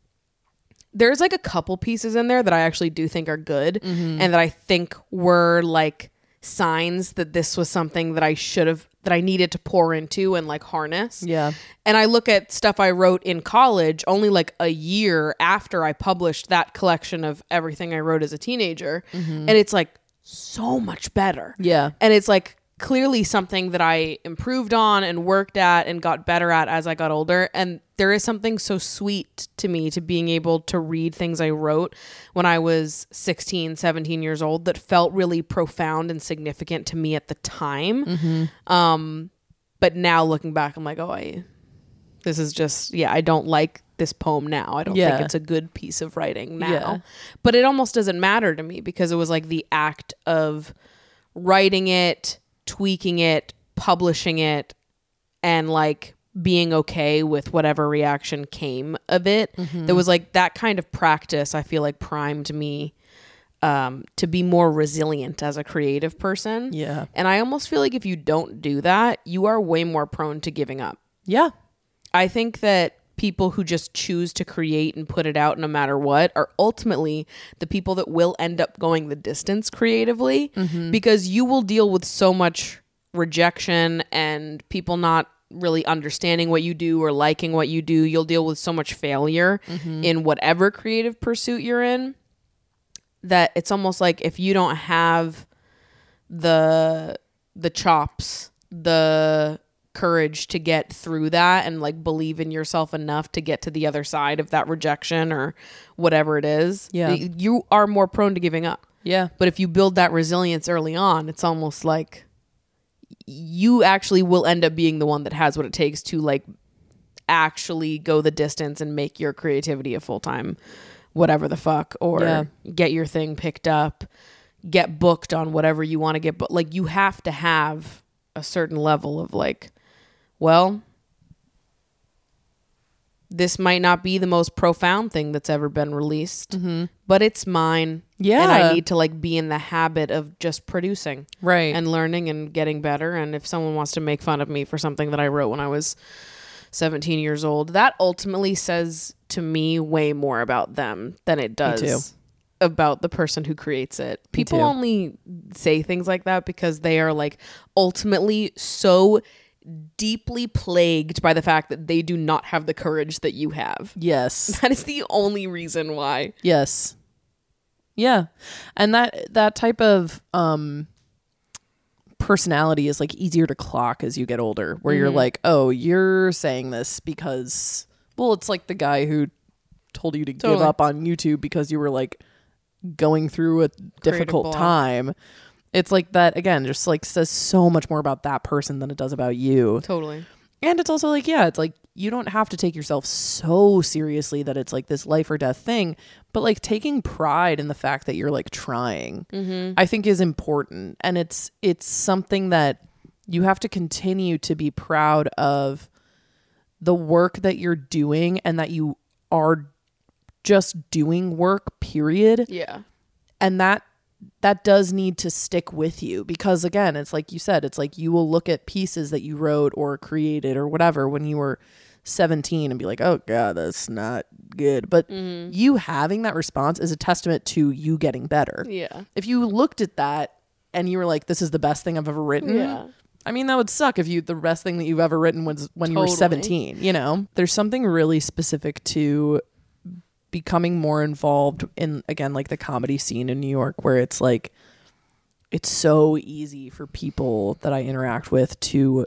there's like a couple pieces in there that I actually do think are good and that I think were like signs that this was something that I needed to pour into and like harness. Yeah. And I look at stuff I wrote in college only like a year after I published that collection of everything I wrote as a teenager. And it's like so much better. Yeah. And it's like clearly something that I improved on and worked at and got better at as I got older. And there is something so sweet to me to being able to read things I wrote when I was 16, 17 years old that felt really profound and significant to me at the time. But now looking back, I'm like, this is just, I don't like this poem now. I don't think it's a good piece of writing now. Yeah. But it almost doesn't matter to me because it was like the act of writing it, tweaking it, publishing it, and like being okay with whatever reaction came of it. There was like that kind of practice I feel like primed me to be more resilient as a creative person. Yeah. And I almost feel like if you don't do that, you are way more prone to giving up. Yeah. I think that people who just choose to create and put it out no matter what are ultimately the people that will end up going the distance creatively because you will deal with so much rejection and people not really understanding what you do or liking what you do. You'll deal with so much failure in whatever creative pursuit you're in that it's almost like if you don't have the chops, the courage to get through that and like believe in yourself enough to get to the other side of that rejection or whatever it is, you are more prone to giving up. Yeah. But if you build that resilience early on, it's almost like you actually will end up being the one that has what it takes to like actually go the distance and make your creativity a full-time whatever the fuck, or get your thing picked up, get booked on whatever you want to get. But like you have to have a certain level of like, well, this might not be the most profound thing that's ever been released, but it's mine. Yeah. And I need to like be in the habit of just producing. Right. And learning and getting better. And if someone wants to make fun of me for something that I wrote when I was 17 years old, that ultimately says to me way more about them than it does about the person who creates it. People only say things like that because they are like ultimately so deeply plagued by the fact that they do not have the courage that you have. Yes. That is the only reason why. Yes. Yeah. And that type of personality is like easier to clock as you get older, where you're like, oh, you're saying this because, well, it's like the guy who told you to give up on YouTube because you were like going through a difficult time. It's like that, again, just like says so much more about that person than it does about you. Totally. And it's also like, it's like you don't have to take yourself so seriously that it's like this life or death thing, but like taking pride in the fact that you're like trying, I think is important. And it's something that you have to continue to be proud of the work that you're doing and that you are just doing work, period. Yeah. And that does need to stick with you because, again, it's like you said, it's like you will look at pieces that you wrote or created or whatever when you were 17 and be like, oh God, that's not good. But you having that response is a testament to you getting better. Yeah. If you looked at that and you were like, this is the best thing I've ever written. I mean, that would suck if the best thing that you've ever written was when you were 17, you know? There's something really specific to becoming more involved in, again, like the comedy scene in New York, where it's like, it's so easy for people that I interact with to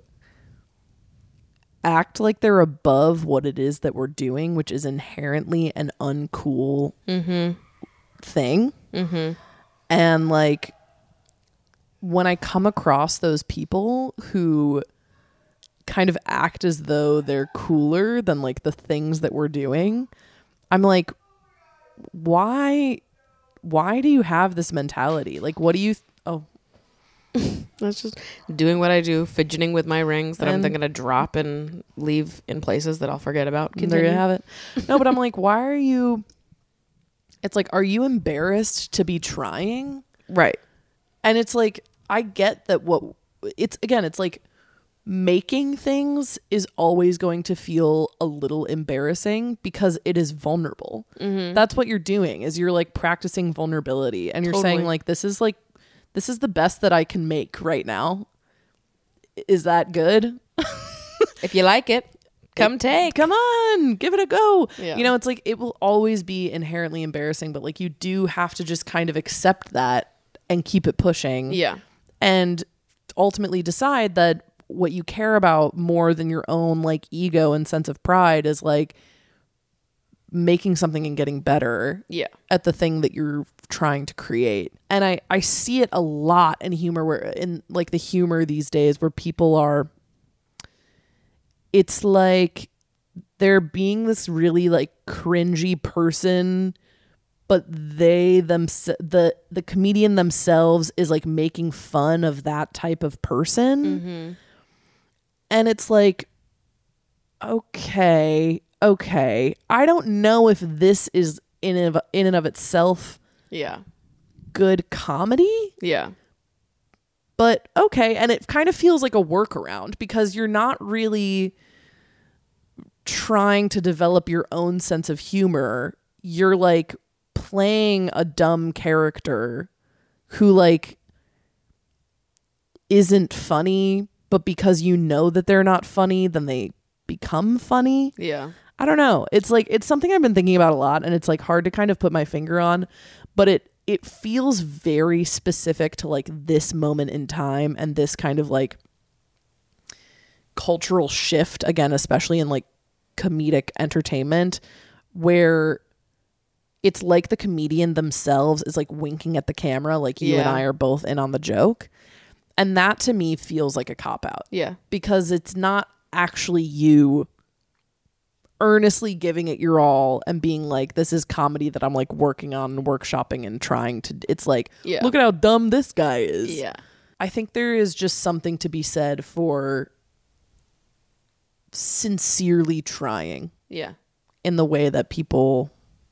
act like they're above what it is that we're doing, which is inherently an uncool thing. And like, when I come across those people who kind of act as though they're cooler than like the things that we're doing, I'm like, why do you have this mentality? Like, what do you that's just doing what I do, fidgeting with my rings that I'm then gonna drop and leave in places that I'll forget about. There you have it. No, but I'm like, why are you, it's like, are you embarrassed to be trying? Right. And it's like, I get that it's like, making things is always going to feel a little embarrassing because it is vulnerable. That's what you're doing, is you're like practicing vulnerability, and you're saying like, this is the best that I can make right now. Is that good? If you like it, come on, give it a go. You know, it's like, it will always be inherently embarrassing, but like, you do have to just kind of accept that and keep it pushing. Yeah. And ultimately decide that what you care about more than your own like ego and sense of pride is like making something and getting better at the thing that you're trying to create. And I see it a lot in humor, where in like the humor these days where people are, it's like they're being this really like cringy person, but the comedian themselves is like making fun of that type of person. And it's like, okay, I don't know if this is in and of itself good comedy. But okay, and it kind of feels like a workaround because you're not really trying to develop your own sense of humor. You're like playing a dumb character who like isn't funny, but because you know that they're not funny, then they become funny. I don't know. It's like, it's something I've been thinking about a lot, and it's like hard to kind of put my finger on, but it feels very specific to like this moment in time and this kind of like cultural shift, again, especially in like comedic entertainment, where it's like the comedian themselves is like winking at the camera, like you and I are both in on the joke. And that to me feels like a cop-out. Because it's not actually you earnestly giving it your all and being like, this is comedy that I'm like working on and workshopping and trying to, it's like, look at how dumb this guy is. I think there is just something to be said for sincerely trying in the way that people,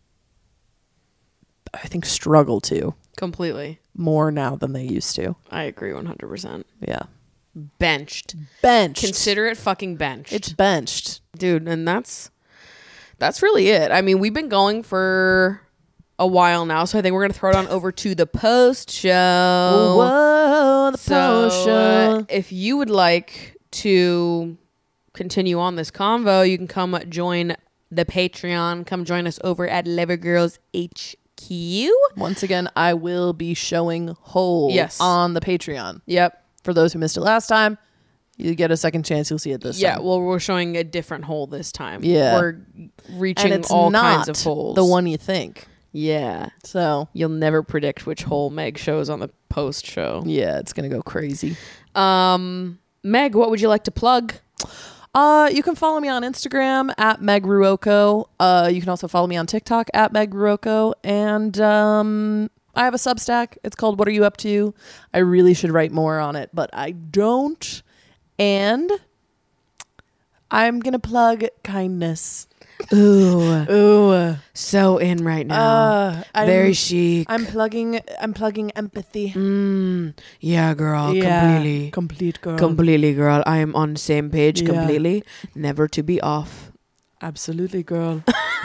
I think, struggle to completely more now than they used to. I agree 100%. Benched. Consider it fucking benched. It's benched, dude. And that's really it. I mean, we've been going for a while now, so I think we're gonna throw it on over to the post show. Whoa, the post show. If you would like to continue on this convo, you can come join the Patreon. Come join us over at Lever Girls HQ. Once again, I will be showing Hole on the Patreon. For those who missed it last time, you get a second chance. You'll see it this time. Well, we're showing a different hole this time. We're reaching and it's all not kinds of holes. the one you think. So you'll never predict which hole Meg shows on the post show. It's gonna go crazy. Meg, what would you like to plug? You can follow me on Instagram at Meg Ruocco. You can also follow me on TikTok at Meg Ruocco. And I have a Substack. It's called What Are You Up To? I really should write more on it, but I don't. And I'm going to plug kindness. Ooh. So in right now. Very chic. I'm plugging empathy. Yeah, girl. Complete girl. Completely, girl. I am on the same page completely. Never to be off. Absolutely, girl.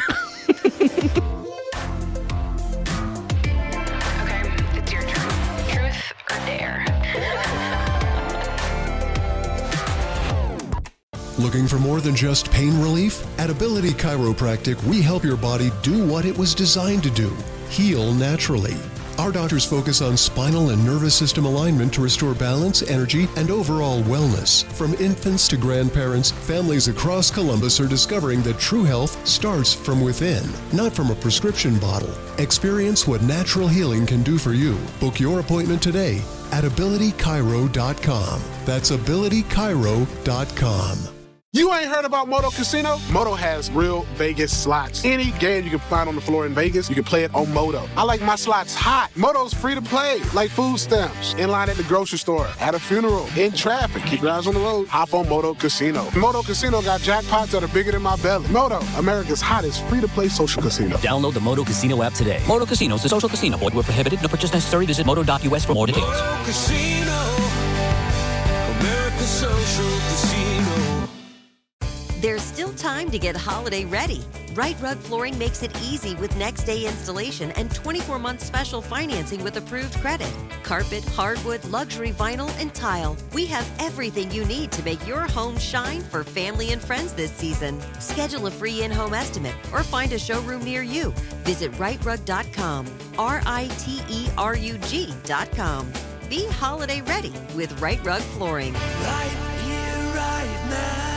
Okay, it's your turn. Truth or dare? Looking for more than just pain relief? At Ability Chiropractic, we help your body do what it was designed to do, heal naturally. Our doctors focus on spinal and nervous system alignment to restore balance, energy, and overall wellness. From infants to grandparents, families across Columbus are discovering that true health starts from within, not from a prescription bottle. Experience what natural healing can do for you. Book your appointment today at abilitychiro.com. That's abilitychiro.com. You ain't heard about Moto Casino? Moto has real Vegas slots. Any game you can find on the floor in Vegas, you can play it on Moto. I like my slots hot. Moto's free to play, like food stamps. In line at the grocery store, at a funeral, in traffic. Keep your eyes on the road. Hop on Moto Casino. Moto Casino got jackpots that are bigger than my belly. Moto, America's hottest free-to-play social casino. Download the Moto Casino app today. Moto Casino is a social casino. Void where prohibited. No purchase necessary. Visit moto.us for more details. Moto Casino. America's Social Casino. There's still time to get holiday ready. Right Rug Flooring makes it easy with next day installation and 24-month special financing with approved credit. Carpet, hardwood, luxury vinyl, and tile. We have everything you need to make your home shine for family and friends this season. Schedule a free in-home estimate or find a showroom near you. Visit rightrug.com. RITERUG.com. Be holiday ready with Right Rug Flooring. Right here, right now.